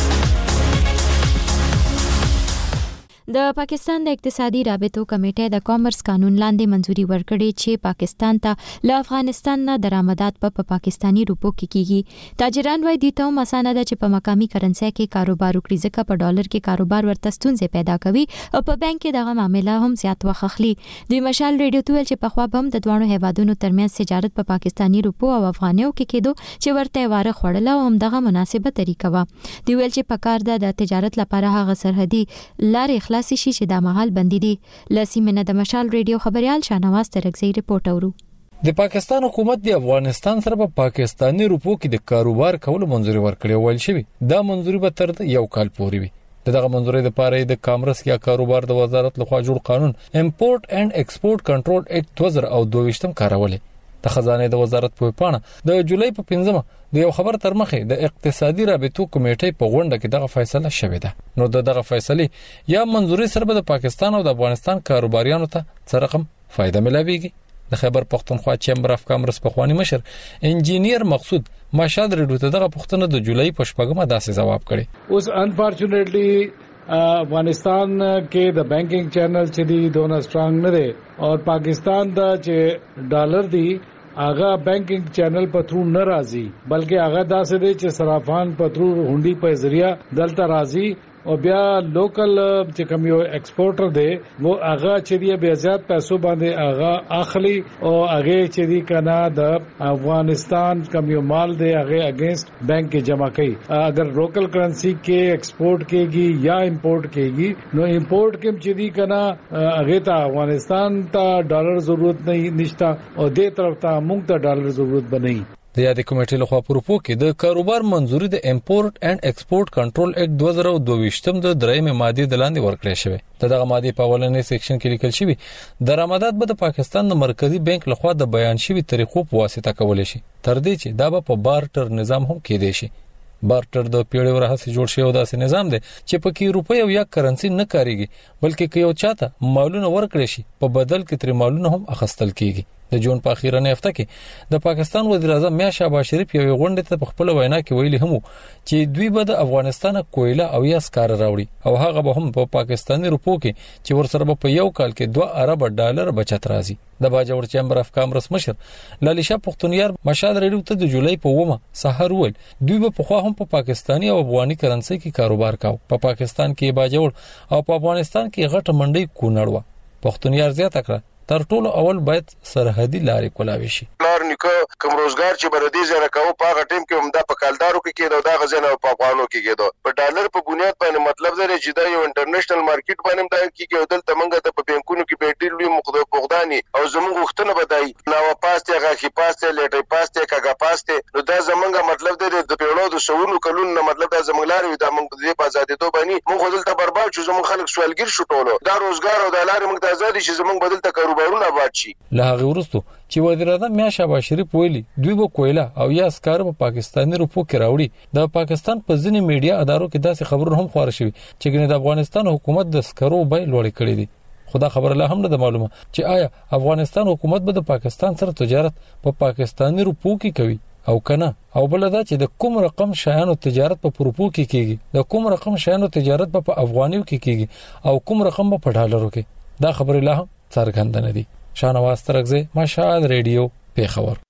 د پاکستان د اقتصادي رابطو کمیټه د کامرس قانون لاندې منځوري ورکړې چې پاکستان ته له افغانستان نه درآمدات په پاکستانی روپو کې کیږي. تاجران وايي د ته مسانه ده چې په مقامي کرنسي کې کاروبار وکړي ځکه په ډالر کې کاروبار ورته ستونزې پیدا کوي او په بانک کې دغه معاملې هم زیات وخت اخلي. د مشال ریډیو ته ویل چې په خوا بم د دوه هیوادونو ترمنځ تجارت په پاکستانی روپو او افغانیو کې کېدو چې ورته واره خړل او هم دغه مناسبه طریقه و. دی ویل چې په کار د تجارت لپاره هغه سرحدي لارې شي چې د مهال بندي دي. لسیمنه د مشال ریډیو خبريال شانواز ترکزی رپورټ اورو. د پاکستان حکومت د افغانستان سره په پاکستانی روپو کې د کاروبار کولو منځوري ورکړې ویل شوی. دا منځوري به تر یو کال پورې وي. دغه منځوري د پاره د کامرس یا کاروبار د وزارت لخوا جوړ قانون امپورټ اینڈ ایکسپورټ کنټرول اکټ 2022 کارولې. د خزانه د وزارت په پاڼه د جولای په 15 د یو خبر تر مخه د اقتصادي رابطو کمیټې په غونډه کې دغه فیصله شوې ده. نو دغه فیصله یا منځوري سره د پاکستان او د افغانستان کاروباریانو ته څه رقم فائدہ ملويږي. د خیبر پختونخوا چیمبر اف کامرس په خواني مشر انجینیر مقصود مشال ریډیو ته دغه پښتنه د جولای په 14 داسې جواب کړي. اوس انفارچونټلی افغانستان کې د بانکینګ چینل چې دی دونه سترونګ نه دی او پاکستان دا چې ډالر دی هغه بانکینګ چینل په تھرو نه راځي بلکې هغه داسې دی چې صرافان په تھرو هونډي په ذریعہ دلته راځي او بیا لوکل چې کوم یو ایکسپورټر دی وو هغه چې دی بیا زیات پیسو باندې هغه اخلي او هغه چې دی کنه د افغانستان کوم یو مال دی هغه اگینست بانک کې جمع کوي. اگر لوکل کرنسی کې ایکسپورټ کېږي یا امپورټ کېږي نو امپورټ کې چې دی کنه هغه ته افغانستان ته ډالر ضرورت نه نشته او دې طرف ته موږ ته ډالر ضرورت بنئ. د یاد کمیټې لخوا پروپو کې د کاروبار منځوري د امپورټ اینڈ ایکسپورټ کنټرول اکټ 2022 د درېمه ماده د لاندې ورکړې شوې. دغه ماده په اولنې سیکشن کې لیکل شوی درآمدات به د پاکستان د مرکزی بانک لخوا د بیان شوی طریقو په واسطه کول شي تر دې چې دا په بارټر نظام هم کېدې شي. بارټر د پیړیو راهیسې جوړ شوی داسې نظام دی چې پکې روپۍ او یا کرنسی نه کاریږي بلکې که یو چاته مالونه ورکړي شي په بدل کې تر مالونه هم اخستل کیږي. د جون په اخیرنه هفته کې د پاکستان وزیر اعظم میا شهباز شریف یو غونډه ته په خپل وینا کې ویلي هم چې دوی به د افغانستان کویله او یا سکار راوړي او هغه به هم په پاکستانی روپو کې چې ورسره په یو کال کې 2 ارب ډالر بچت راځي. د باجوړ چیمبر اف کامرس مشر لالیشا پختونیار مشال ریډیو ته د جولای په 9 سحر ول دوی په خوا هم په پاکستانی او افغاني کرنسي کې کاروبار کاو. په پاکستان کې باجوړ او په افغانستان کې غټه منډي کونړوا. پختونیار زیاته کړه تر ټولو اول باید سرحدي لارې کولاوي شي. لار نیکو کوم روزګار چې بردي ځنه کوو په هغه ټیم کې هم د پکالدارو کې کېدو دا غزنه په افغانو کې کېدو په ډالر په بنیاد باندې مطلب دی چې دا یو انټرنیشنل مارکیټ باندې دا کېږي دلته موږ د بانکونو کې بیټل وی مقدمه او زموږ وختونه بدای نو پاسته غاخي پاسته لټي پاسته کاګه پاسته نو دا زمونږ مطلب دی د پیړو د شوونو کلون نه مطلب دا زمونږ لارې دا موږ د آزادۍ دوه باندې موږ دلته برباد شو زموږ خلک سوالګر شو ټولو دا روزګار او د لارې موږ ته آزادي چې زموږ بدل ته کاروبارونه آباد شي. له هغه وروسته چې وزیر اعظم میا شهباز شریف ویلي دوی به کویله او یا سکار په پاکستانی روپو کې راوړي. د پاکستان په ځینې میډیا ادارو کې داسې خبرونه هم خبره شوي چې ګنې د افغانستان حکومت د سکرو بیه لوړې کړې دي. خدا خبر لا هم نه معلومه چې آیا افغانستان حکومت به د پاکستان سره تجارت په پاکستانی روپو کې کوي او کنه او بل دا چې د کوم رقم شایانو تجارت په روپو کې کیږي د کوم رقم شایانو تجارت په افغانیو کې کیږي او کوم رقم په ډالرو کې. دا خبر لا هم څرګند نه دي. شانواز ترکزی مشال ریډیو پیښور.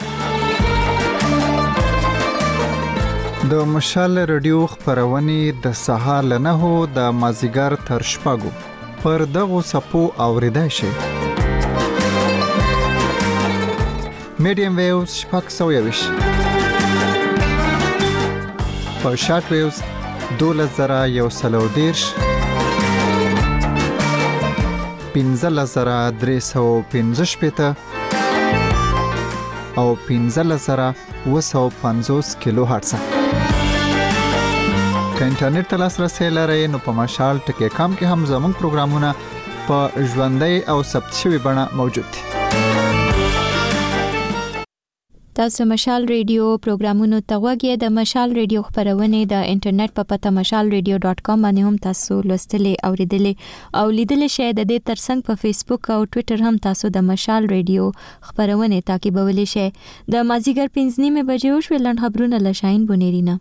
د مشال ریډیو خبرونه د سهار له 9 د مازیګر تر شپږو پر دغه سپو اوریدای شي. میډیم ویوز شپږ سویوش په شارټ ویوز 2113 15,315 او 15,250 کیلو هرتز. که انټرنیټ ته لاسرسي لرئ نو په مشال ټکی کام کې هم زموږ پروګرامونه په ژوندۍ او ثبت شوی بڼه موجود دي. تاسو مشال ریډیو پروګرامونو ته وګورئ. د مشال ریډیو خبرونه د انټرنیټ په پته mashalradio.com باندې هم تاسو لوستلې اوریدلې او لیدلې شئ. د دې ترڅنګ په فیسبوک او ټوئیټر هم تاسو د مشال ریډیو خبرونه تعقیبولی شئ. د مازیګر 5:30 بجې وشو لاند خبرونه لشاین بونیرینا.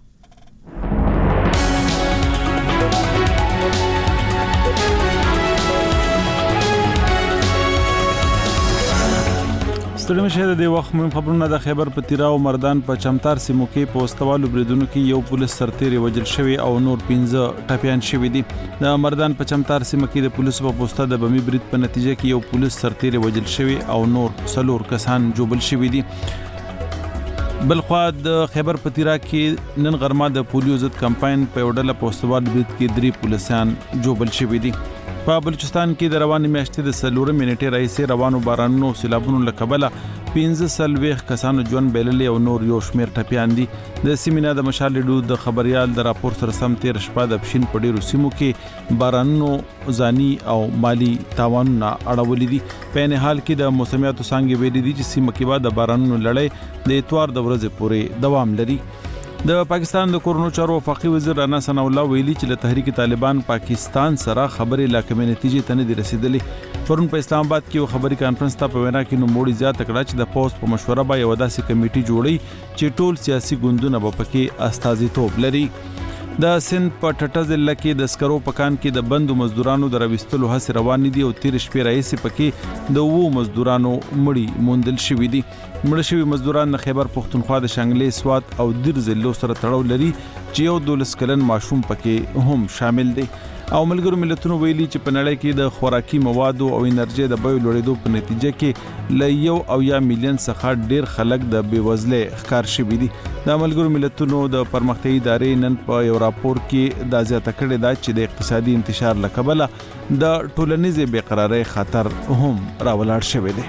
ستړي مشه د وخت مهم خبرونه د خیبر پتیرا او مردان په چمتار سیمو کې په واستوالو بریدونو کې یو پولیس سرتیری وژل شوی او نور 15 ټپيان شوی دي. د مردان په چمتار سیمه کې د پولیسو په پوسټه د بمی برید په نتیجه کې یو پولیس سرتیری وژل شوی او نور 4 کسان جوبل شوی دي. بلخوا د خیبر پتیرا کې نن غرمه د پولیو ضد کمپاین په وډله پوسټوال برید کې 3 پولیسان جوبل شوی دي. په بلوچستان کې د روانې میاشتې د 4 منټې راځي روانو بارانونو سیلابونو لکبله 15 کسانو ژوند بیللې او نور یو شمیر ټپيان دي. د سیمینه د مشال ریډیو د خبريال د راپور سره سم 13 شپه د پښین په ډیرو سیمو کې بارانونو ځاني او مالی تاوانونه اړولې دي. په نه حال کې د موسمیاتو څنګه ویلي دي چې سیمه کې بعد د بارانونو لړۍ د اتوار د ورځې پورې دوام لري. د پاکستان د کورونو چارو وفاقي وزیر رانا ثنا الله ویلي چې له تحریک طالبان پاکستان سره خبرې لا کومې نتیجې ته نه دي رسیدلې. پرون په اسلام آباد کې یو خبري کانفرنس ته په وینا کې نو موړي زیات کړه چې د پوسټ په مشوره به یو داسې کمیټي جوړي چې ټول سیاسي ګوندونه به پکې استازیتوب لري. د سند په ټټه ضلع کې د سکرو پکان کې د بندو مزدورانو د راوستلو هڅې روانې دي او 13 شپې راځي پکې د وو مزدورانو مړي موندل شوې دي. مړ شوي مزدوران د خیبر پښتونخوا د شانګلې سوات او دیر ضلعو سره تړاو لري چې یو 12 کلن ماشوم پکې هم شامل دي. او ملګرو ملتونو ویلي چې په نړۍ کې د خوراکي موادو او انرژي د بیو لوړېدو په نتیجه کې ل 1 ملیون څخه ډیر خلک د بیوزلۍ ښکار شوي دي. د ملګرو ملتونو د پرمختیايي ادارې نن په یو راپور کې دا زیاته کړې ده چې د اقتصادي انتشار لکبله د ټولنیزې بېقرارۍ خطر هم راولاړ شوی دی.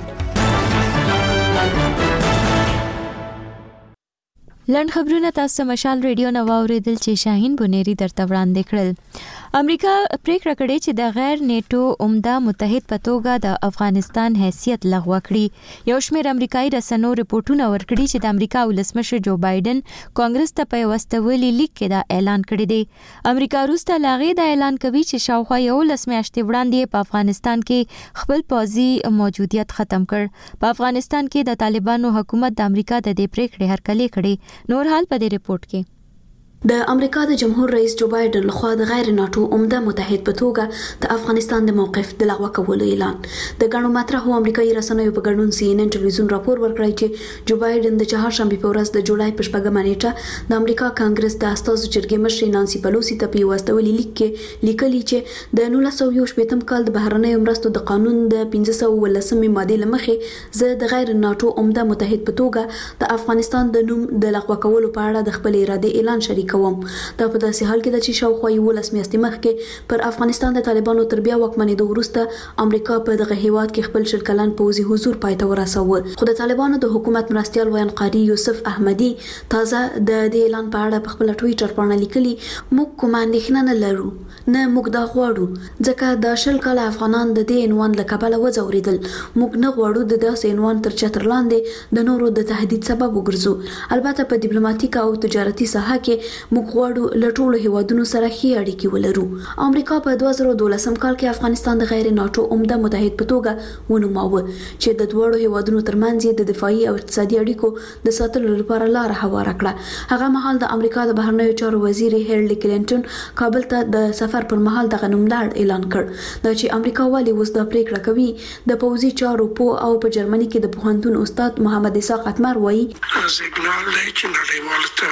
لند خبرونه تاسو مشال ریډیو نو اوریدل چې شاهین بونیری درته وړاندې کړل. امریکا پریکړه کړې چې د غیر نیټو عمده متحد په توګه د افغانستان حیثیت لغوه کړي. یو شمېر امریکایي رسنیو رپورټونه ورکړي چې د امریکا ولسمشر جو بایدن کانګرس ته په واستولي لیک کې دا اعلان کړی دی. امریکا وروسته لاغې دا اعلان کوي چې شاوخوا 11 میاشتې وړاندې په افغانستان کې خپل پوځي موجودیت ختم کړ. په افغانستان کې د طالبانو حکومت د امریکا د دې پریکړې هرکلی کړي. نور حال په دې رپورت کې د امریکا د جمهور رئیس جو بایدن لخوا د غیر ناتو عمده متحد په توګه د افغانستان د موقف د لغوه کولو اعلان. د ګڼو مطرحو امریکایي رسنیو په ګډون CNN ټلویزیون راپور ورکړی چې جو بایدن د چهارشنبه په ورځ د جولای په 8 نیټه د امریکا کانګرس د استازو جرګې مشر نانسي پلوسی ته په واستولي لیک کې لیکلي چې د 1918 کال د بهرنیو مرستو د قانون د 1513 ماده لمخې زه د غیر ناتو عمده متحد په توګه د افغانستان د نوم د لغوه کولو په اړه د خپل اراده اعلان شریک دا په داسې حال کې د چې شاوخوا 11 میاشتې مخکې پر افغانستان د طالبانو تر بیا واکمنېدو وروسته امریکا په دغه هیواد کې خپل شل کلن پوځي حضور پای ته ورساوه. خو د طالبانو د حکومت مرستیال ویان قاری یوسف احمدي تازه د دې اعلان په اړه په خپل ټوئیټر باندې لیکلي موږ کوم اندېښنه نه لرو نه موږ دا غواړو ځکه د شل کال افغانان د دې عنوان لکبله وځوریدل. موږ نه غواړو د داسې عنوان تر چتر لاندې د نورو د تهدید سبب وګرځو. البته په ډیپلوماټیک او تجارتي ساحه کې موږ غواړو له ټولو هیوادونو سره ښې اړیکې ولرو. امریکا په 2012 کال کې افغانستان د غیر ناتو عمده متحد په توګه ونوماوه چې د دوړو هیوادونو ترمنځ د دفاعي او اقتصادي اړیکو د ساتلو لپاره لار هواره کړه. هغه مهال د امریکا د بهرنیو چارو وزیر هیلری کلینټن کابل ته د سفر پر مهال دغه نوملړ اعلان کړ. دا چې امریکا والی اوس دا پریکړه کوي د پوځي چارو او په جرمني کې د پوهنتون استاد محمد اسحاق اتمر وایي سیګنال دی چې نړیوال ته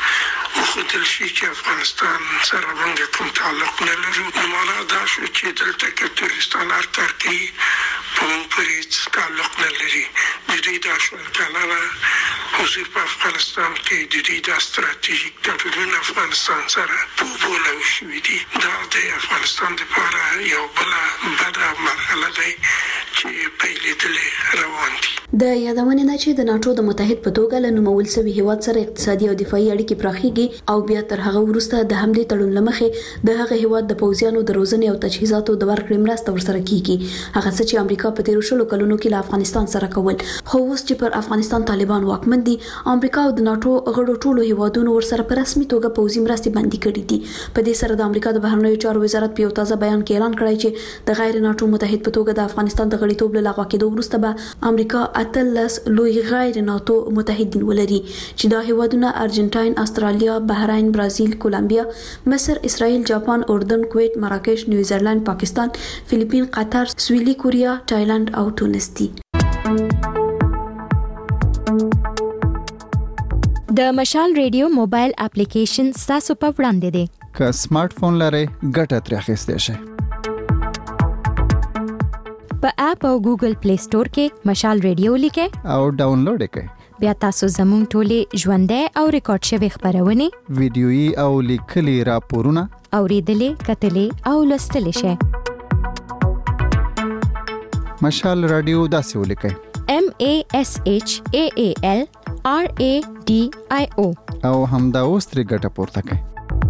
وخدل شي چې افغانستان سره باندې کوم تعلق نه لري. معنا دا شو چې دلته کې تورستان کار کوي په پرې تعلق نه لري. د دې د شلکانه حضور په افغانستان کې د دې د ستراتیژیک تړون افغانستان سره په بوله شوې دي. دا د افغانستان لپاره یو بل مرحله ده چې پیلېدلې روان دي. د یادونې نه چې د ناتو د متحد په توګه له نومول شوي هیواد سره اقتصادي او دفاعي اړیکې پراخېږي او بیا تر هغه وروسته د حملې تړون لمخې د هغه هیواد د پوځیانو د روزنې او تجهیزاتو د ورکړې مرسته ورسره کیږي. هغه څه چې امریکا په تیرو شلو کلونو کې له افغانستان سره کول، خو اوس چې پر افغانستان طالبان واکمن دي، امریکا او د ناتو غړو ټولو هیوادونو ورسره په رسمي توګه پوځي مرستې بندي کړې دي. په دې سره د امریکا د بهرنیو چارو وزارت په یو تازه بیان کې اعلان کړی چې د غیر ناتو متحد په توګه د افغانستان د غړیتوب له لغوه کېدو وروسته به امریکا 18 لوی غیر ناتو متحدین ولري چې دا هیوادونه ارجنټاین، استرالیا، بحرین، برازیل، کولمبیا، مصر، اسرائیل، جاپان، اردن، کویت، مراکش، نیوزیلند، پاکستان، فلیپین، قطر، سویلي کوریا، تایلند او تونس دي. د مشال ریډیو موبایل اپلیکیشن تاسو په وړاندې دی. که سمارټ فون لرئ ګټه ترې اخیستی شئ. په اپ او ګوګل پلی سٹور کې مشال ریډیو لیکئ او ډاونلوډ یې کړئ. بیا تاسو زموږ ټولې ژوندۍ او ریکارډ شوي خبرونه، ویډیويي او لیکلي راپورونه اوریدلې، کتلې او لوستلې شئ. مشال رادیو داسې ولیکئ: MASHAAL RADIO او همدا اوس ترې ګټه پورته کړئ.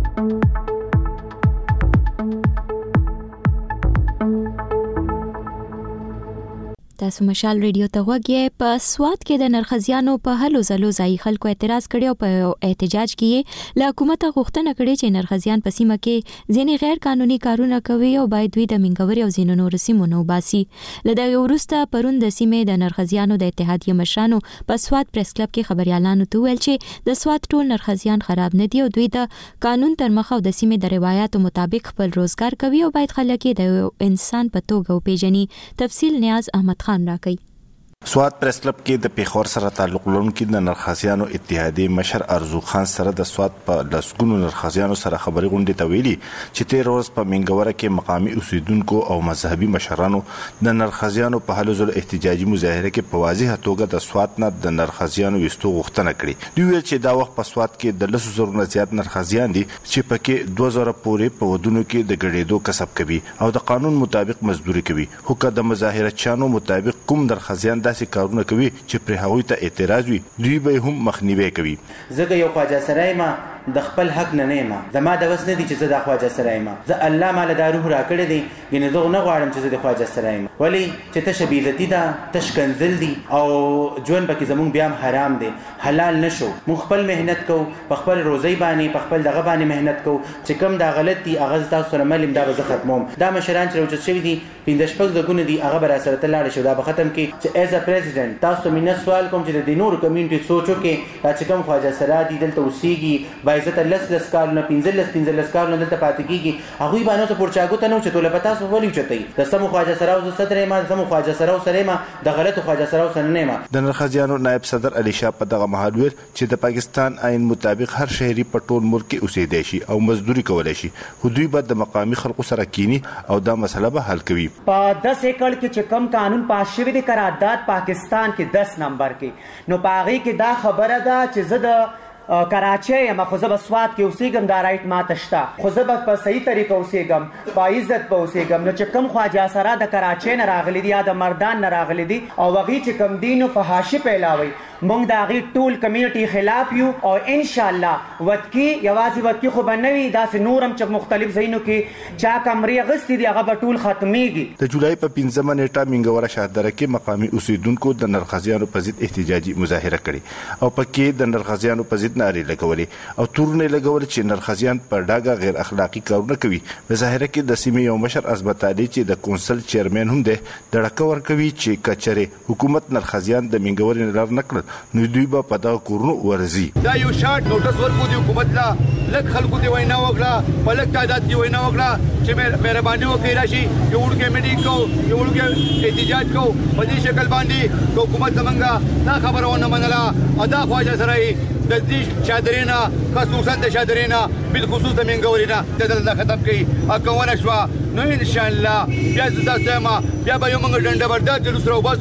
تاسو مشال ریډیو ته وګورئ. په سواد کې د نرخزیانو په هلو ځلو ځای خلکو اعتراض کړي او په احتجاج کې له حکومت غوښتنه کړې چې نرخزیان په سیمه کې ځینې غیر قانوني کارونه کوي او باید دوی د منګوري او ځینو نور سیمو نه وباسي. له دغه وروسته پرون د سیمې د نرخزیانو د اتحادیې مشرانو په سواد پریس کلب کې خبريالانو ته ویل چې د سواد ټول نرخزیان خراب نه دي او دوی د قانون تر مخه او د سیمې د روایتو مطابق خپل روزګار کوي او باید خلک د انسان په توګه وپیژني. تفصیل نیاز احمد خان راکړي. سواد پریس کلب کې د پیښور سره تعلق لرونکي د نرخزیانو اتحادیې مشر ارزو خان سره د سواد په لسګونو نرخزیانو سره خبري غونډې ته ویلي چې تیر ورځ په منګوره کې مقامي اوسیدونکو او مذهبي مشرانو د نرخزیانو په هلو ځلو احتجاجي مظاهره کې په واضحه توګه د سواد نه د نرخزیانو وستو غوښتنه کړې. دوی ویل چې دا وخت په سواد کې د 100,000 نه زیات نرخزیان دي چې پکې 2000 پورې په ودونو کې د ګډېدو کسب کوي او د قانون مطابق مزدوري کوي. خو که د مظاهرچیانو مطابق کوم نرخزیان داسې کارونه کوي چې پر هغوی ته اعتراض وي، دوی به هم مخنیوي کوي. زه د یو خواجه سره ما د خپل حق نه نیمه، زما د وس نه دي چې زه د خواجه سره یم. زه الله مال د روح را کړی دی، ینه زه نه غواړم چې زه د خواجه سره یم. ولی چې ته شبیزتی ده، ته شکنزل دي او ژوند پکې زمونږ بیا حرام دی، حلال نشو. مون خپل مهنت کو، په خپل روزي باندې، په خپل دغه باندې مهنت کو چې کوم دا غلط دي هغه تاسو سره ملم دا به ختموم. دا مشران چې روجت شوی دي 15 دغونه دي هغه بر سره تلاړ شو، دا به ختم کی چې ایز ا پریزیدنت تاسو مینه سوال کوم چې د نور کمیونټي سوچو کې چې کوم خواجه سره دي دلته وسیږي بایزت لس کارونه 15 کارونه دلته پاتې کیږي، هغه باندې ته پورچاګو ته نو چې توله پتا سو ولي چتای د سمو خواجه سره او ستره ما سمو خواجه سره او سره ما د غلطو خواجه سره او سره نه ما. د نرخزیانو نائب صدر علي شاه په دغه مهال ویل چې د پاکستان آئین مطابق هر شهري په ټول ملک کې اوسېدای شي او مزدوري کولای شي، خو دوی به د مقامي خلکو سره کینی او دا مسله به حل کوي. په 10 ایکړ کې چې کم قانون پاس شوی دی قرارداد پاکستان کې 10 نمبر کې، نو پاغي کې دا خبره ده چې زه د کراچۍ یم، خو زه به سواد کې اوسېږم، دا رایټ ماته شته، خو زه به په صحیح طریقه اوسېږم، په عزت به اوسېږم. نو چې کوم خواجه سره د کراچۍ نه راغلي دي یا د مردان نه راغلي دي او هغوی چې کوم دي نو فحاشي پیلاوي، موږ د هغې ټول کمیونټي خلاف یو او انشاءالله ودکي یوازې ودکي خو به نه وي، داسې نور هم چې مختلف ځایونو کې چا کمرې اخیستې دي هغه به ټول ختمیږي. د جولای په 15 نیټه منګوره شهردره کې مقامي اوسیدونکو د نرخزیانو په ضد احتجاجي مظاهره کړې او پکې د نرخزیانو په ضد نارې لګولې او تورونه لګول چې نرخزیان په ډاګه غیر اخلاقی کارونه کوي. مظاهره کې د سیمې یو مشر عظمت علي چې د کونسل چیرمن هم دی ډړکه ورکوي چې کچره حکومت نرخزیان د منګوري نه لار نکړل نو دوی به په دغه کورونو ورزي. دا یو شارټ نوټس ورکو دی حکومت لا لک خلکو دی وینا وکړه، په لک تعداد دی وینا وکړه چې مهرباني وکړئ راشي یو ورګه میټینګ کو، یو ورګه احتجاج کو، په دې شکل باندې حکومت زمونږه دا خبرونه منله ادا خواجه سره د دې چادرینا خصوصا د چادرینا بالخصوص د منګورینا د ختم کړي اکونه شو. نو ان شاء الله بیا د تاسو بیا به یو موږ ډنډ بردار جلوس راو باسو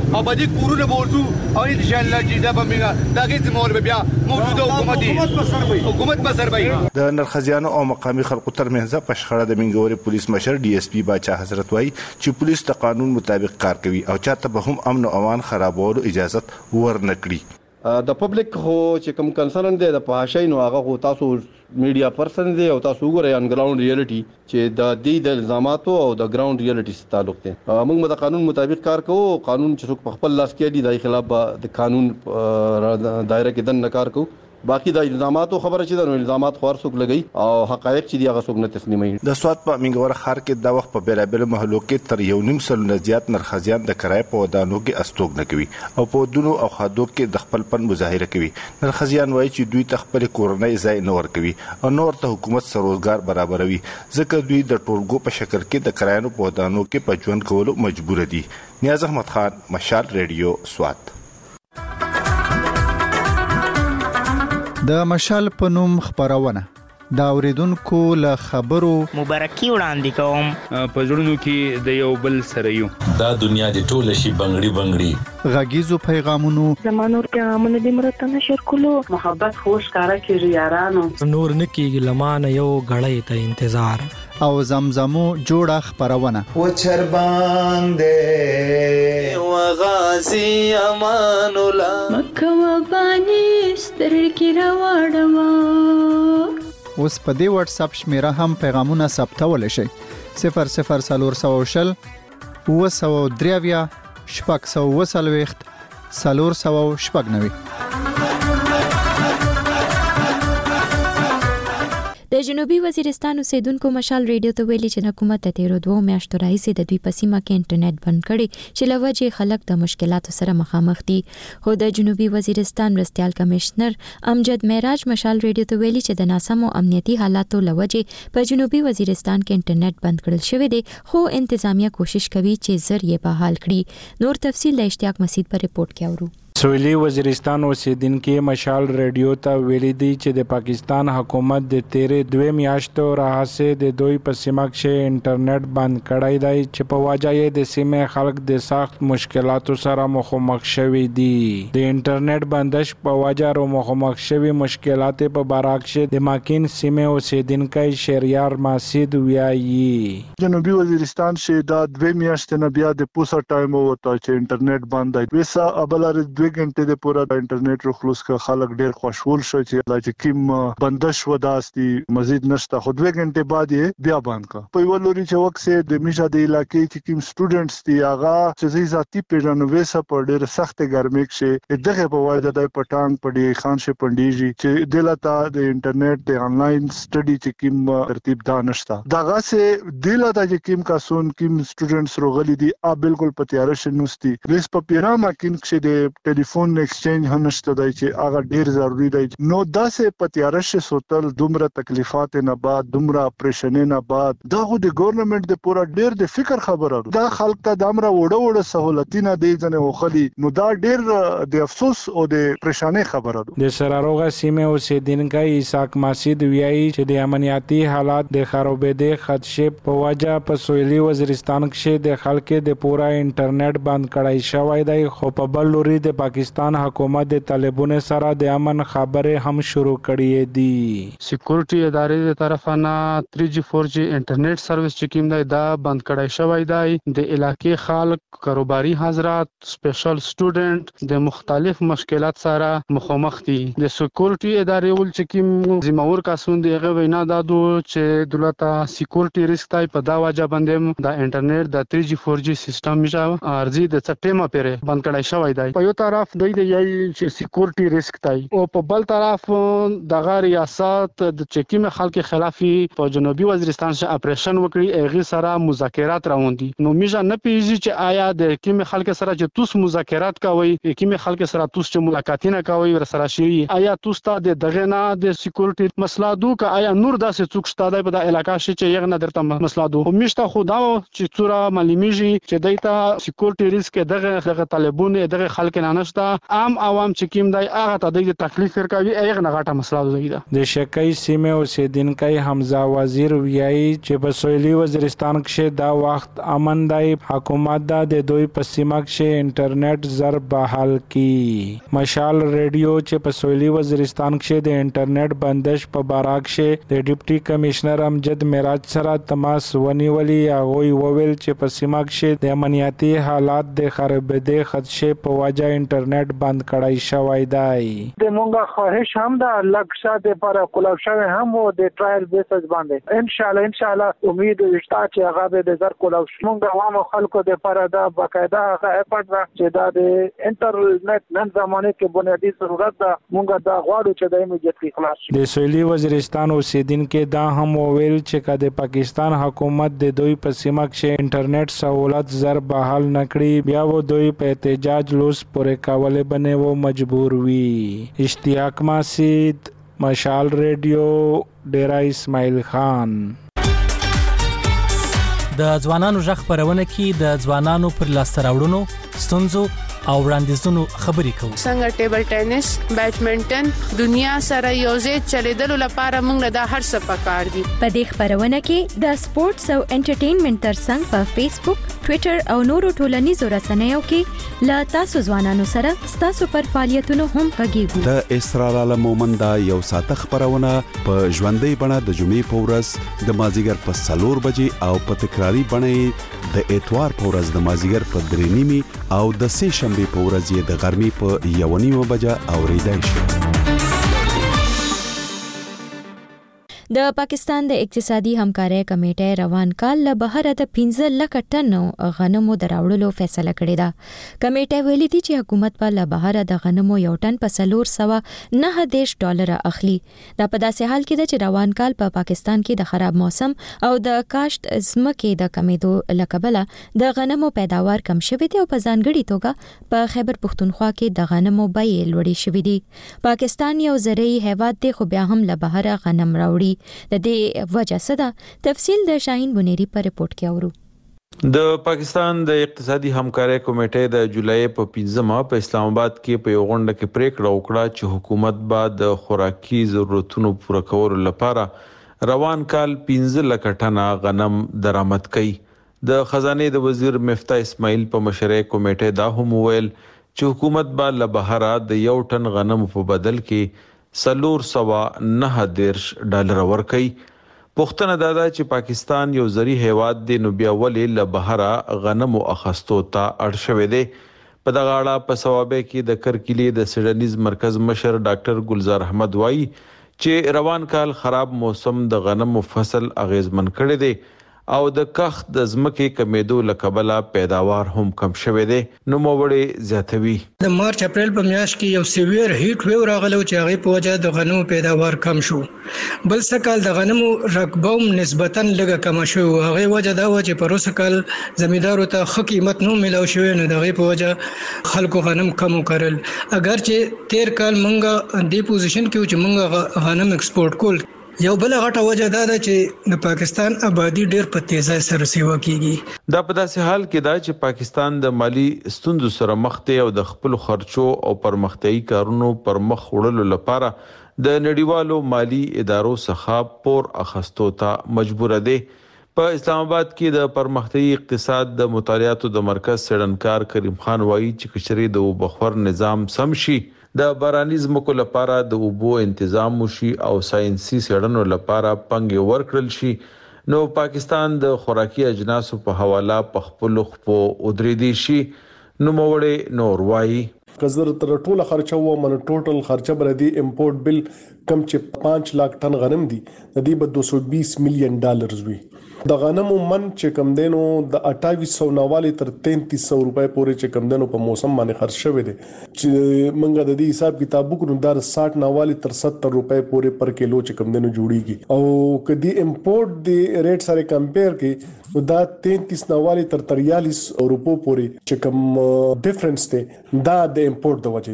او باندې کورونه بورځو او ان شاء الله چې دا به موږ دغه زموږ به بیا موجوده حکومت په سر وي د نرخزیانو او مقامي خلکو ترمنځ په شخړه د منګوري پولیس مشر ډي اس پی باچا حضرت وایي چې پولیس د قانون مطابق کار کوي او چاته به هم امن او امان خرابولو اجازه ورنکړي. د پبلک خو چې کوم کنسرن دی د پاشای نو هغه خو تاسو میډیا پرسن دی او تاسو وګورئ ان ګراوند ریالټي چې د دې د الزاماتو او د ګراوند ریالټي سره تعلق دی. موږ د قانون مطابق کار کوو. قانون چې څوک په خپل لاس کې دی د خلاف د قانون دایره کې دنه کار کوو. باقي د الزاماتو خبره چې د الزامات خور څوک لګي او حقایق چې دی هغه څوک نه تسلیموي. د سواد په منګور خار کې د وخت په بیلابل محلو کې تر 1.5 سلنه زیات نرخزیان د کرای په ودانو کې استوګ نه کوي او په دونو او خادو کې د خپل پن مظاهره کوي. نرخزیان وایي چې دوی تخپل کورنۍ ځای نه ور کوي او نور ته حکومت سره روزګار برابروي ځکه دوی د ټولګو په شکل کې د کرایانو په ودانو کې په ژوند کولو مجبور دي. نیاز احمد خان، مشال ریډیو، سواد. د مشال په نوم خبرونه دا اوریدونکو له خبرو مبارکي وړاندې کوم. په زړونو کې د یو بل سره یو دا دنیا د ټول شي بنگړي بنگړي غږیزو پیغامونو زمانور پیغامونه د مرته نشر کولو محبت خوش کارا کیږي یارانو نور نکیږي لمانه یو غړې ته انتظار او زمزمو جوړه خبرونه و چرباندې وغازي امان الله مکه وبانی سترګې راوړم. اوس په دې واتس اپ شمیره هم پیغامونه ثبتول شي 00420 903 640 490. د جنوبي وزیرستان اوسیدونکو مشال ریډیو ته ویلي چې حکومت د 13 میاشتو راهیسې د دوی په سیمه کې انټرنیټ بند کړي چې له وجې خلک د مشکلاتو سره مخامخ دي. خو د جنوبي وزیرستان مرستیال کمشنر امجد معراج مشال ریډیو ته ویلي چې د ناسمو امنیتي حالاتو له وجې په جنوبي وزیرستان کې انټرنیټ بند کړل شوی دی خو انتظامیه کوشش کوي چې زر یې بحال کړي. نور تفصیل د اشتیاق مسعود په ریپورت کې اورو. سویلی وزیرستان اوسیدونکو مشال ریډیو ته ویلي دي چې د پاکستان حکومت د 13 میاشتو راهیسې د دوی په سیمه کې انټرنیټ بند کړی دی چې په وجه یې د سیمې خلک د سخت مشکلاتو سره مخامخ شوي دي. د انټرنیټ بندش په وجه رو مخامخ شوي مشکلات په برعکس د ماکین سیمې اوسیدونکو شهریار ماسید ویایي جنوبي وزیرستان چې دا 2 میاشتې نه بیا د پوسا ټایم وته چې انټرنیټ بند دی وسه ابلار 2 غنټې د پورا انټرنیټ رو خلاص ک خلک ډیر خوشحال شو چې لا چې کیم بندش وداستی مزید نشته خو 2 غنټې بعد یې بیا بند کا. په یو لوري چې وخت سه د میشا د علاقې چې کیم سټوډنټس دي هغه چې ذاتی پیژنوي سره په ډیر سخت ګرمي کې دغه په وایي د پټانګ پډي خان شه پنديجي چې دلته د انټرنیټ د انلاین سټډي چې کیم ترتیب دا نشته دغه سه دلته چې کیم کاسون کیم سټوډنټس روغلي دي بالکل په تیار شنوستي ریس په پیرامه کې چې د ټلیفون ایکسچینج هنشته دی چې هغه ډیر ضروری دی. نو داسې پتیارش سوتل دومره تکلیفات نه بعد دومره اپریشن نه بعد دا خو د ګورنمنت د پورا ډیر د فکر خبره ده. دا خلک ته د امر وړه سہولتونه دی ځنه وخلی نو دا ډیر د افسوس او د پریشانه خبره ده. د سراروغه سیمه اوسیدونکو اسحاق ماسید ویایي چې د امنیتي حالات د خرابېدو خدشه په وجه په سویلي وزیرستان کې د خلکو د پورا انټرنیټ بند کړای شوی دی. خو په بل لوري د پاکستان حکومت د طالبانو سره د امن خبرې هم شروع کړې دي. سکیورټي ادارې د طرفه نه 3G 4G انټرنیټ سرویس چې کوم دی دا بند کړای شوی دی. د علاقې خلک کاروباري حضرات سپیشل سټوډنټ د مختلف مشکلات سره مخامخ دي. د سکیورټي ادارې ول چې کوم زموږ کاسون دی هغه وینا دادو چې دولت سکیورټي ریسک تای په دا وجه باندې د انټرنیټ د 3G 4G سیستم میجا ارزي د سپټمبر پورې بند کړای شوی دی. په یو طرف د یی چې سکیورټي ریسک تای او په بل طرف د ریاست د چکیم خلک خلافي په جنوبي وزیرستان څخه اپریشن وکړي اغه سره مذاکرات روان دي. نو میجا نه پیږي چې آیا د کیم خلک سره چې توس مذاکرات کوي کیم خلک سره توس چې ملاقاتونه کوي ور سره شي آیا توس ته د دغه نه د سکیورټي مسله دوه آیا نور داسې څوک شته په د علاقې چې یغ نه درته مسله دوه میشته خدا چې څوره معلومیږي چې دایته سکیورټي ریسک دغه طالبانو دغه خلک نه وروسته عام عوام چې کیم دی هغه ته د تکلیف ورکوي هغه نه غټه مسله ده. د شکی سیمه اوسیدونکو حمزه وزیر ویایي چې په سویلي وزیرستان کې دا وخت امن دی. حکومت دا د دوی په سیمه کې انټرنیټ زر بحال کی. مشال ریډیو چې په سویلي وزیرستان کې د انټرنیټ بندش په باره کې د ډیپټي کمشنر امجد معراج سره تماس ونیولي. هغوی وویل چې په سیمه کې د امنیتي حالات د خرابېدو خدشه په وجه انټرنیټ بند کړای شوی دی. د مونږه خواهش هم ده لکه د پر کولاو شوی هم او د ټرایل بیسز باندې ان شاء الله امید شته چې هغه به د زر کولاو مونږه عوام خلکو د پر دا باقاعده هغه افورت را چې دا د انټرنیټ نن زمانه کې بنیادی ضرورت ده. مونږه دا غواړو چې د ایمیډیټلی خلاص شي. د سویلي وزیرستان اوسیدونکو دا هم وویل چې د پاکستان حکومت د دوی په سیمه کې انټرنیټ سہولت زر بحال نکړي بیا و دوی په احتجاج لوس پورې کولې بنه و مجبور وي. اشتیاق ماسید، مشال ریډیو، ډیرا اسماعیل خان. د ځوانانو ژغ خبرونه کې د ځوانانو پر لاسته راوړنو، ستونزو او وړاندیزونو خبرې کوو. څنګه ټیبل ټینس، بیډمنټن دنیا سره یوځای چلیدلو لپاره موږ د هر څه پکار دي. په دې خبرونه کې د سپورتس او انټرټینمنټ ترڅنګ په فیسبوک، ټوئیټر او نورو ټولنیزو رسنیو کې لا تاسو ځوانانو سره تاسو پر فعالیتونو هم غږیږو. د اسرار عالم مومند دا یو ساعت خبرونه په ژوندۍ بڼه د جمعې په ورځ د مازیګر په 4 بجې او په تکراری بڼه د اتوار په ورځ د مازیګر په 3:30 او د سه شنبه په ورځ یې د غرمې په 1:30 بجې اوریدای شي. د پاکستان د اقتصادي همکارۍ کمیټې روان کال له بهر د 15 لک ټن غنمو دراوړلو فیصله کړې ده. کمیټې ویلي دي چې حکومت په له بهر د غنمو یو ټن په $409 اخلي. دا په داسې حال کې ده چې روان کال په پاکستان کې د خراب موسم او د کاشت ځمکې د کمیدو لکبله د غنمو پیداوار کم شوی دی او په ځانګړي توګه په خیبر پختونخوا کې د غنمو بیې لوړې شوې دي. پاکستان یو زرعي هیواد دی خو بیا هم له بهر غنم راوړي. د دې وجه څه ده؟ تفصیل د شاهین بنيري په رپورت کې اورو. د پاکستان د اقتصادي همکارۍ کمیټې د جولای په 15 په اسلام آباد کې په یو غونډه کې پریکړه وکړه چې حکومت به د خوراکي ضرورتونو پوره کولو لپاره روان کال 15 لک ټن غنم درآمد کړي. د خزانه د وزیر مفتاح اسماعیل په مشرۍ کمیټې دا هم ویل چې حکومت به له بهر د یو ټن غنم په بدل کې $409 ورکړي. پښتنه دا چې پاکستان یو زرعي هیواد دی نو بیا ولې له بهر غنمو اخستو ته اړ شوی دی. په دغه اړه په ثوابه کې د کرکلي د سیډنیز مرکز مشر ډاکټر ګلزار احمد وایي چې روان کال خراب موسم د غنمو فصل اغیزمن کړی دی او د کښت د ځمکې کمیدو لکبله پیداوار هم کم شوی دی. نو موړې زیاتوي. د مارچ اپریل په میاشت کې یو سیویر هیټ ویو راغلو چې هغه په وجه د غنمو پیداوار کم شو. بل څه کال د غنمو رقبه نسبتا لږه کم شو. هغه وجه دا و چې په روسه کال زمیدارو ته ښه قیمت نه ملو شوی نو دغه په وجه خلکو غنم کم وکړل. اگر چې تیر کال مونږه د پوزیشن کې چې مونږه غنم ایکسپورت کول. یو بل غټه وجه دا ده چې د پاکستان آبادی ډېر په تیزی سره سیوا کیږي. دا په داسې حال کې دا چې پاکستان د مالی ستونزو سره مخ دی او د خپل خرچو او پرمختیايي کارونو پر مخ وړلو لپاره د نړیوالو مالی ادارو څخه پور اخستو ته مجبور دی. په اسلام آباد کې د پرمختیايي اقتصاد د مطالعاتو د مرکز څېړنکار کریم خان وایي چې کچري د وبخور نظام سم شي د باراني ځمکو لپاره د اوبو تنظیم وشي او ساينسي څېړنو لپاره پنګ ورکړل شي نو پاکستان د خوراکي اجناسو په حواله په خپل خپو ودرېدي شي. نو موړې نور وایي کزر تر ټوله خرچه و من ټوټل خرچه بر دی امپورټ بل کم چې 5 lakh ټن غنم دي د دې په $220 مليون وي. د غنمو من چې کم دینو د 2890 تر 3300 روپے پورې چې کم دینو په موسم باندې خرچ شوی دی چې منګه د دې حساب کتاب وکړو در 6090 تر 70 روپے پورې پر کیلو چې کم دینو جوړیږي او کدي امپورټ دی ریټ سره کمپیر کې دا 3390 تر 43 روپو پورې چې کم ډیفرنس دی دا د امپورټ د وجې دی.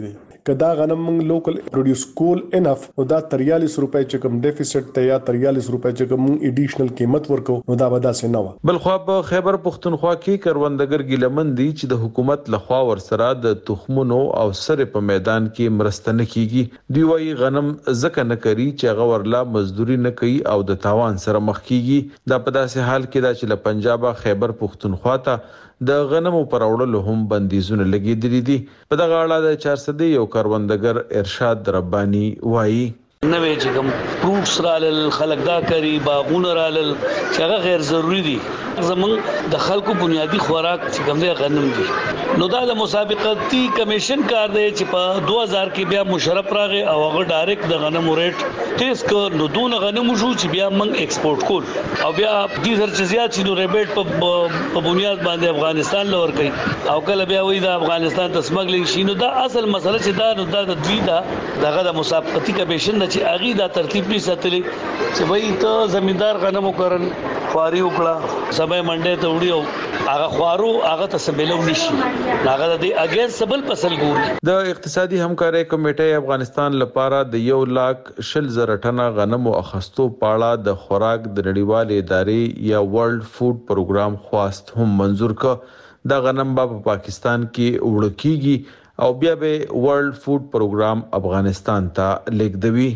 کدا غنم موږ لوکل پروډوس کول انف او دا 43 روپے چې کوم ډیفیسټ ته یا 43 روپے چې کوم ایډیشنل قیمت ورکو نو دا ودا سي نه و. بل خو په خیبر پختونخوا کې کروندګر ګیلمن دي چې د حکومت لخوا ورسره د تخمونو او سره په میدان کې مرستنه کیږي. دی وايي غنم زکه نه کوي چې هغه ورلا مزدوري نه کوي او د تاوان سره مخ کیږي. دا په داسې حال کې دا چې له پنجاب خیبر پختونخوا ته د غنمو پر وړلو هم بندیزونه لګیدلي دي. په دغه اړه د 400 یو کروندګر ارشاد ربانی وایي نوې چې کوم فروټس رالل خلک دا کوي باغونه رالل چې هغه غیر ضروری دي. زمونږ د خلکو بنیادی خوراک چې کوم دی غنم دي. نو دا د مسابقتي کمیشن کار دی چې په 2000 کې بیا مشرف راغی او هغه ډایرکټ د غنمو ریټ تیز کړ. نو دون غنم شو چې بیا موږ ایکسپورټ کول او بیا د هر څه زیات شنو ریبیټ په بنیاد باندې افغانستان لور کوي او کله بیا وایي د افغانستان ته سمګلینګ شي. نو دا اصل مسله چې دا نو دا د دوی دا دغه د مسابقتي کمیشن چې اغي دا ترتیب نه ساتلی چې وای ته زمیندار غنمو کرن خواري وکړه سبا منډه ته وړیو هغه خوارو هغه ته سبلو نشي هغه د اگین سبل فصل ګوري. د اقتصادي همکارۍ کمیټې افغانستان لپاره د 1,00,000 ټنه غنمو اخستو پاړه د خوراک د نړیوال ادارې یا ورلد فود پروګرام خواست هم منزور ک. دا غنم په پاکستان کې وړل کیږي او بیا به ورلد فود پروګرام افغانستان ته لیږدوي.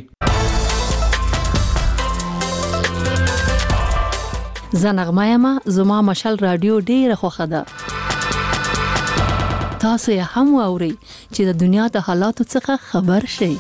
زنغمایما زما مشال رادیو ډیره خوښه ده. تاسو یې هم واورئ چې د دنیا د حالاتو څخه خبر شئ.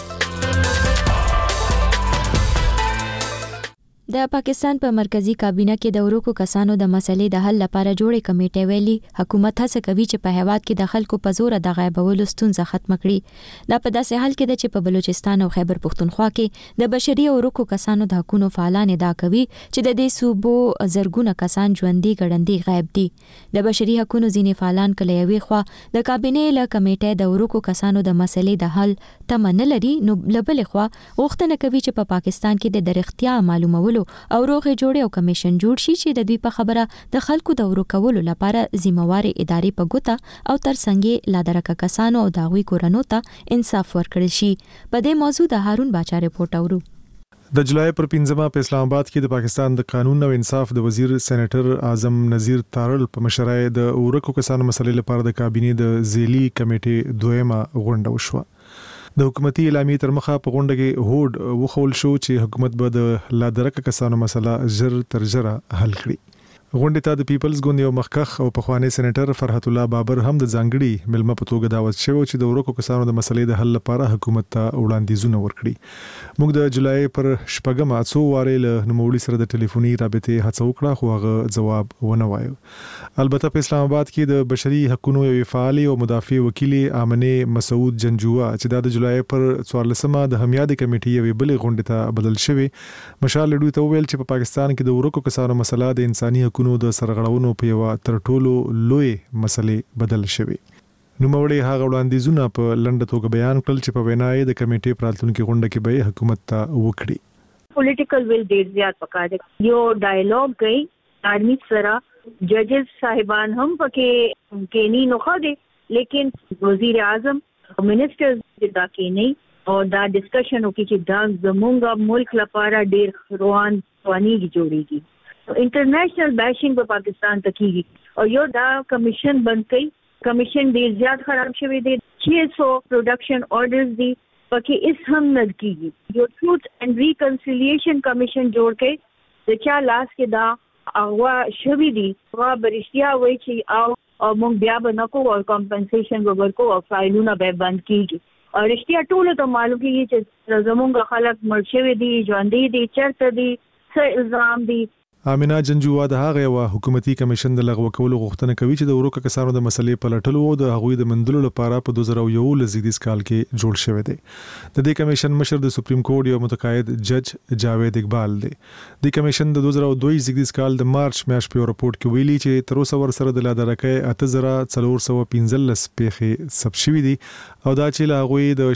د پاکستان په مرکزی کابینه کې د ورکو کسانو د مسلې د حل لپاره جوړې کمیټې ویلي حکومت هڅه کوي چې په هیواد کې د خلکو په زور د غایبولو ستونزه ختم کړي. دا په داسې حال کې ده چې په بلوچستان او خیبر پختونخوا کې د بشري او ورکو کسانو د حقوقو فعالان ادعا کوي چې د دې صوبو زرګونه کسان ژوندۍ ګړندۍ غایب دي. د بشري حقوقو ځینې فعالان کله یوې خوا د کابینې له کمیټې د ورکو کسانو د مسلې د حل تمه نه لري، نو بلبل خوا غوښتنه کوي چې په پاکستان کې د درختیا معلومولو او روغې جوړې او کمیشن جوړ شي چې د دوی په خبره د خلکو د ورکولو لپاره ذمہوار ادارې په ګوته او ترڅنګ لا درکه کسانو او داغوي کورنو ته انصاف ورکړل شي. په دې موضوع د هارون باچا رپورټ اورو. د جولای پر 15 په اسلام آباد کې د پاکستان د قانون او انصاف د وزیر سېنیټر اعظم نذیر تارل په مشرۍ د ورکو کسانو مسلې لپاره د کابینې د ذیلی کمیټې دویمه غونډه وشوه. د حکومتي اعلامیې تر مخه په غونډه کې هوډ وخول شو چې حکومت به د لادرکه کسانو مسله زر تر زره حل کړي. غونډې ته د پیپلز ګوند یو مخکخ او پخوانی سېنیټر فرحت الله بابر هم د ځانګړي ملمه په توګه دعوت شوی چې د ورکو کسانو د مسلې د حل لپاره حکومت ته وړاندیزونه ورکړي. موږ د جولای پر شپږم څو وارې له نوموړي سره د ټلیفوني رابطې هڅه وکړه خو هغه جواب ونه وایو. البته په اسلام آباد کې د بشري حقوقو یو فعال او مدافع وکیل آمنه مسعود جنجوا چې د جولای پر 14مه د همیادي کمیټې یوې بلې غونډې ته بدل شوی مشال لډوي ته ویل چې په پاکستان کې د ورکو کسانو مسله د انساني حقوقو د سرغړونو په یو تر ټولو لوی مسلې بدل شوی. نو موري هغه وړاندیزونه په لنډه توګه بیان کړل چې په وینای د کمیټې پراتلونکو غونډه کې به حکومت ته وکړي. پولیټیکل ویل ډیر زیات پکار دی. یو ډایالوګ کوي آرمی سره ججز صاحبان هم پکې کې نه نوخه دي لیکن وزیر اعظم منسٹرز دا کې نه او دا ډسکشن وکړي چې دا زمونږ ملک لپاره ډیر روان ځواني جوړيږي. انټرنیشنل بیشنګ په پاکستان ته کیږي او یو دا کمیشن بند کړي. کمیشن ډیر زیات خراب شوی دی. 600 پروډکشن آرډرز دي پکې اس هم نه کیږي. یو ټروت اینڈ ریکنسیلیشن کمیشن جوړ کړي د چا لاس کې دا هغه شوی دی وا برشتیا وای چې او مونږ بیا به نکو او کمپنسیشن ورکو او فایلونه به بند کیږي. او رښتیا ټول ته معلوم کیږي چې زمونږ خلک مړ شوی دي ژوندۍ دي چرته دي څه الزام دي. آمنه جنجوا د هغه یو حکومتي کمیشن د لغوه کولو غوښتنه کوي چې د ورکو کسانو د مسلې په لټلو او د هغوی د مندلو لپاره په 2001 لزیدیس کال کې جوړ شوی دی. د دې کمیشن مشر د سپریم کورټ یو متقاعد جج جاوید اقبال دی. د کمیشن د 2002 لزیدیس کال د مارچ میاشتې په رپورت کې ویلي چې تر اوسه ورسره د لادرکه 8415 پیښې ثبت شوې دي او دا چې لا هغوی د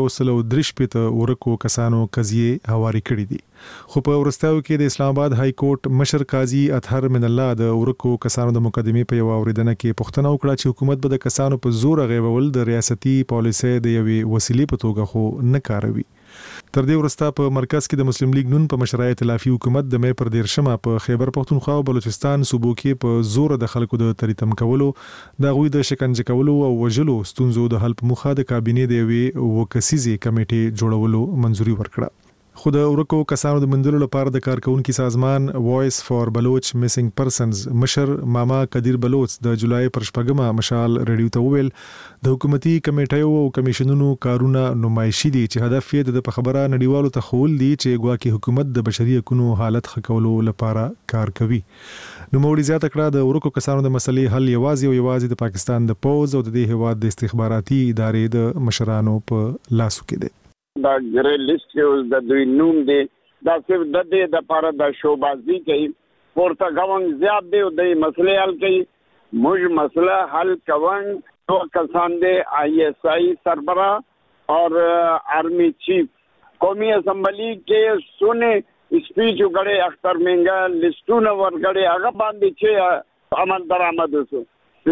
6113 ورکو کسانو قضیې هواري کړې دي. خو په ورستاو کې د اسلام آباد های کورټ کورټ مشر قاضي اطهر من الله د ورکو کسانو د مقدمې په یو اوریدنه کې پوښتنه وکړه چې حکومت به د کسانو په زور غیبول د ریاستي پالیسۍ د یوې وسیلې په توګه خو نه کاروي. تر دې وروسته په مرکز کې د مسلم لیگ نون په مشرۍ ائتلافي حکومت د مې پر 13 په خیبر پختونخوا او بلوچستان صوبو کې په زور د خلکو د تریتم کولو د غوي د شکنجه کولو او وژلو ستونزو د حل په مخه د کابینې د یوې وکسیزي کمیټې جوړولو منځوري ورکړه. خو د ورکو کسانو د مندلو لپاره د کارکونکو سازمان وایس فار بلوچ میسنګ پرسنز مشر ماما قدیر بلوچ د جولای پر 8 مشال ریډیو ته ویل د حکومتي کمیټو او کمیشنونو کارونه نمایشي دي چې هدف یې د خبره نړیوالو ته خول دي چې ګواکې حکومت د بشري حقوقو حالت ښه لپاره کار کوي. نو موري زیاته کړه د ورکو کسانو د مسلې حل یوازې د پاکستان د پوز او د هیواد د استخباراتي ادارې د مشرانو په لاسو کې دي. دا ګری لیست کې د دوی نوم دی دا صرف د دې د لپاره د شوبازي کوي ورته غوڼ زیات دی د مسلې حل کوي موږ مسله حل کوون تو کسان دي ISI سربراہ اور آرمی چیف قومی اسمبلی کې سونه سپیچ وکړي اختر منګا لیستونه ورکړي هغه باندې چې عمل درآمد وسو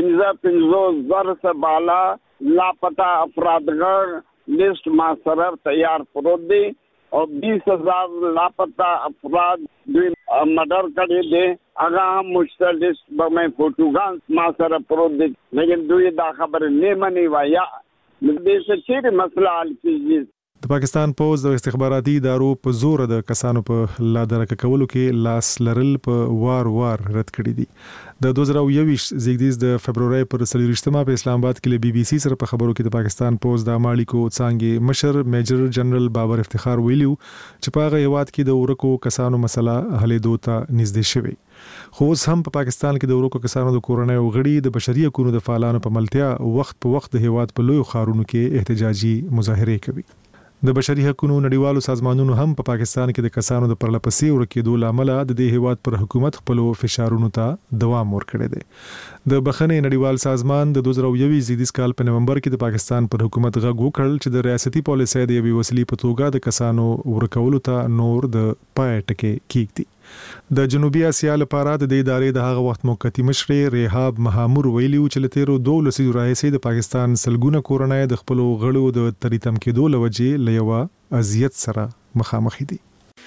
15 زر بالا لاپتا افرادغر लिस्ट मासरर तैयार फरोद दे और 20,000 लापता अफराद मर्डर करे दे अगर हम मुश्किल लिस्ट में फोटोगान मासरर फरोद दे लेकिन दुई दा खबर नहीं मनी वाया देश से मसला हल कीजिए. د پاکستان پوز د استخباراتي ادارو په زور د کسانو په لادرکه کولو کې لاس لرل په وار رد کړی دي. د 2021 زیږدیز د فبرवरी پر 23 په اسلام آباد کې له BBC سره په خبرو کې د پاکستان پوز د مالیکو څنګه مشر میجر جنرال بابر افتخار ویلیو چې په هغه هیواد کې د ورکو کسانو مسله حلېدو ته نږدې شوی. خو اوس هم په پاکستان کې د ورکو کسانو د کورنۍ او غړي د بشري حقوقو د فعالانو په ملتیا وخت په وخت د هیواد په لوی خارونو کې احتجاجي مظاهره کوي. د بشري حقوقو نړیوالو سازمانونو هم په پاکستان کې د کسانو د پرلپسې ورکېدو لامل د دې هیواد پر حکومت خپل فشارونو ته دوام ورکړی دی. د بخښنې نړیوال سازمان د 2021 زیږدیز کال په نومبر کې د پاکستان پر حکومت غږ وکړ چې د ریاستي پالیسۍ د یوې وسیلې په توګه د کسانو ورکولو ته نور د پای ټکی کیږي. د جنوبي اسیا لپاره د دې ادارې د هغه وخت موقتی مشر ریحاب مهامور ویلیو چې له تیرو 2 لسیزو راهیسې د پاکستان سلګونه کورنۍ د خپل غړو د تریتم کېدو لوجې لیوا اذیت سره مخامخ دي.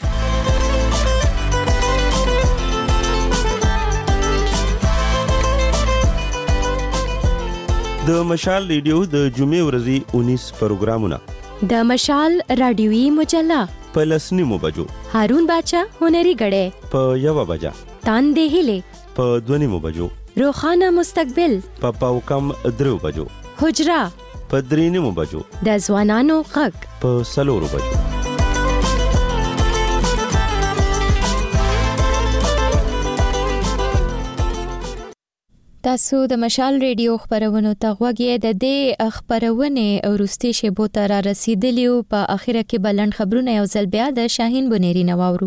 د مشال ریډیو د جمعې ورځې 19 پروګرامونه د مشال رادیوي مجله په لسنیمو بجو هارون باچا هنري غړې په 1 بجا تاندې هله په 2 بجو روخانه مستقبل په پاوکم 3 بجو حجرا په 3 بجو د ځوانانو غږ په 4 بجو. تاسو د مشال ریډیو خبرونو ته غوږی د دې خبرونه ورستي شیبو ته را رسیدلیو په اخیره کې بلند خبرونه یو ځل بیا د شاهین بنيري نواورو.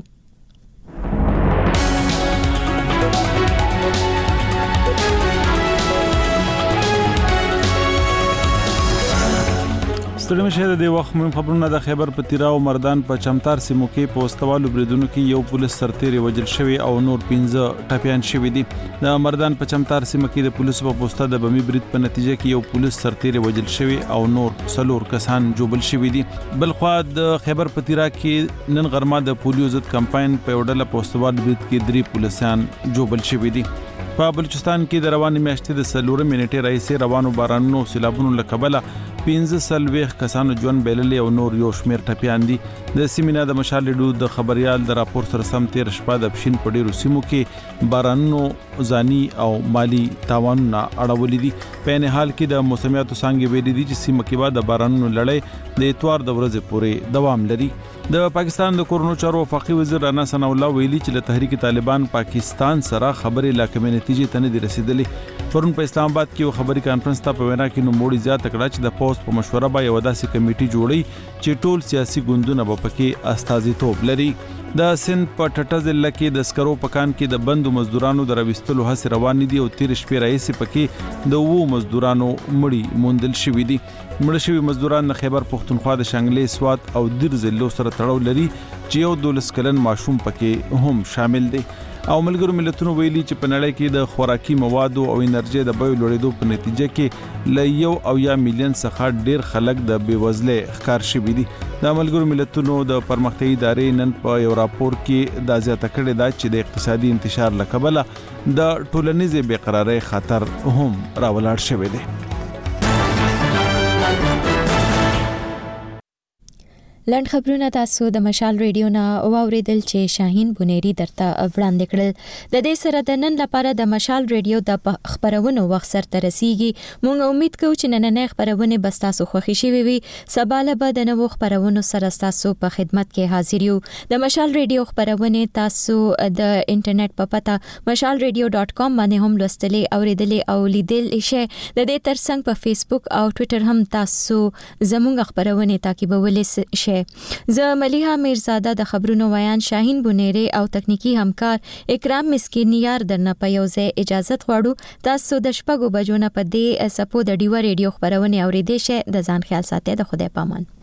ستړي مشه د وخت مهم خبرونه د خیبر پتیرا او مردان په چمتار سیمو کې په واستوالو بریدونو کې یو پولیس سرتیری وژل شوی او نور 15 ټپيان شوی دي. د مردان په چمتار سیمو کې د پولیسو په پوسټه د بمی برید په نتیجه کې یو پولیس سرتیری وژل شوی او نور 4 کسان جوبل شوی دي. بل خو د خیبر پتیرا کې نن غرمه د پولیو ضد کمپاین په وډله پوسټوال برید کې 3 پولیسان جوبل شوی دي. په بلوچستان کې د رواني میاشتې د سلور منټې راځي روانو بارانونو سیلابونو لکبله 15 کسانو ژوند بیللې او نور یو شمیر ټپيان دي. د سیمینه د مشال ریډیو د خبريال د راپور سره سم 13 شپه د بشین په ډیرو سیمو کې بارانونو ځاني او مالی تاوانونه اړولې دي. په نه حال کې د موسمیاتو څنګه ویلي دي چې سیمه کې بعد د بارانونو لړۍ د اتوار د ورځې پورې دوام لري. د پاکستان د کورونو چارو وفاقي وزیر رانا ثنا الله ویلي چې له تحریک طالبان پاکستان سره خبرې لا کومې نتیجې ته نه دي رسیدلې. پرون په اسلام آباد کې یو خبري کانفرنس ته په وینا کې نو موړي زیات کړه چې د پوسټ په مشوره به یو داسې کمیټي جوړي چې ټول سیاسي ګوندونه به پکې استازیتوب لري. د سند په ټټه ضلع کې د سکرو پکان کې د بندو مزدورانو د راوستلو هڅې روانې دي او 13 شپې راځي پکې د وو مزدورانو مړي موندل شوي دي. مړ شوي مزدوران د خیبر پختونخوا د شانګلې سوات او دیر ضلعو سره تړاو لري چې یو 12 کلن ماشوم پکې هم شامل دی. او ملګرو ملتونو ویلي چې په نړۍ کې د خوراکي موادو او انرژي د بیو لوړېدو په نتیجه کې ل 1 ملیون څخه ډیر خلک د بیوزلۍ ښکار شوي دي. د ملګرو ملتونو د پرمختیايي ادارې نن په یو راپور کې دا زیاته کړې ده چې د اقتصادي انتشار له کبله د ټولنیزې بېقرارۍ خطر هم راولاړ شوی دی. لند خبرونه تاسو د مشال ریډیو نه واوریدل چې شاهین بونيري درته وړاندې کړل. د دې سره د نن لپاره د مشال ریډیو د خبرونو وخت سره رسیږي. موږ امید کوو چې نننې خبرونه به تاسو خوښ شي وي. سبا له به د نوو خبرونو سره تاسو په خدمت کې حاضر یو. د مشال ریډیو خبرونه تاسو د انټرنیټ په پته mashalradio.com باندې هم لوستلې اوریدلې او لیدل شئ. د دې ترڅنګ په فیسبوک او ټوئیټر هم تاسو زموږ خبرونه تعقیبولې شئ. زه ملیحه میرزاده د خبرونو ویان شاهین بونيري او تکنیکی همکار اکرام مسکینیار درنه په یو ځای اجازه غواړو. تاسو د شپږو بجو نه په دې سپو د ډیو ریډیو خبرونه اوریدئ شئ. د ځان خیال ساتئ. د خدای پامان.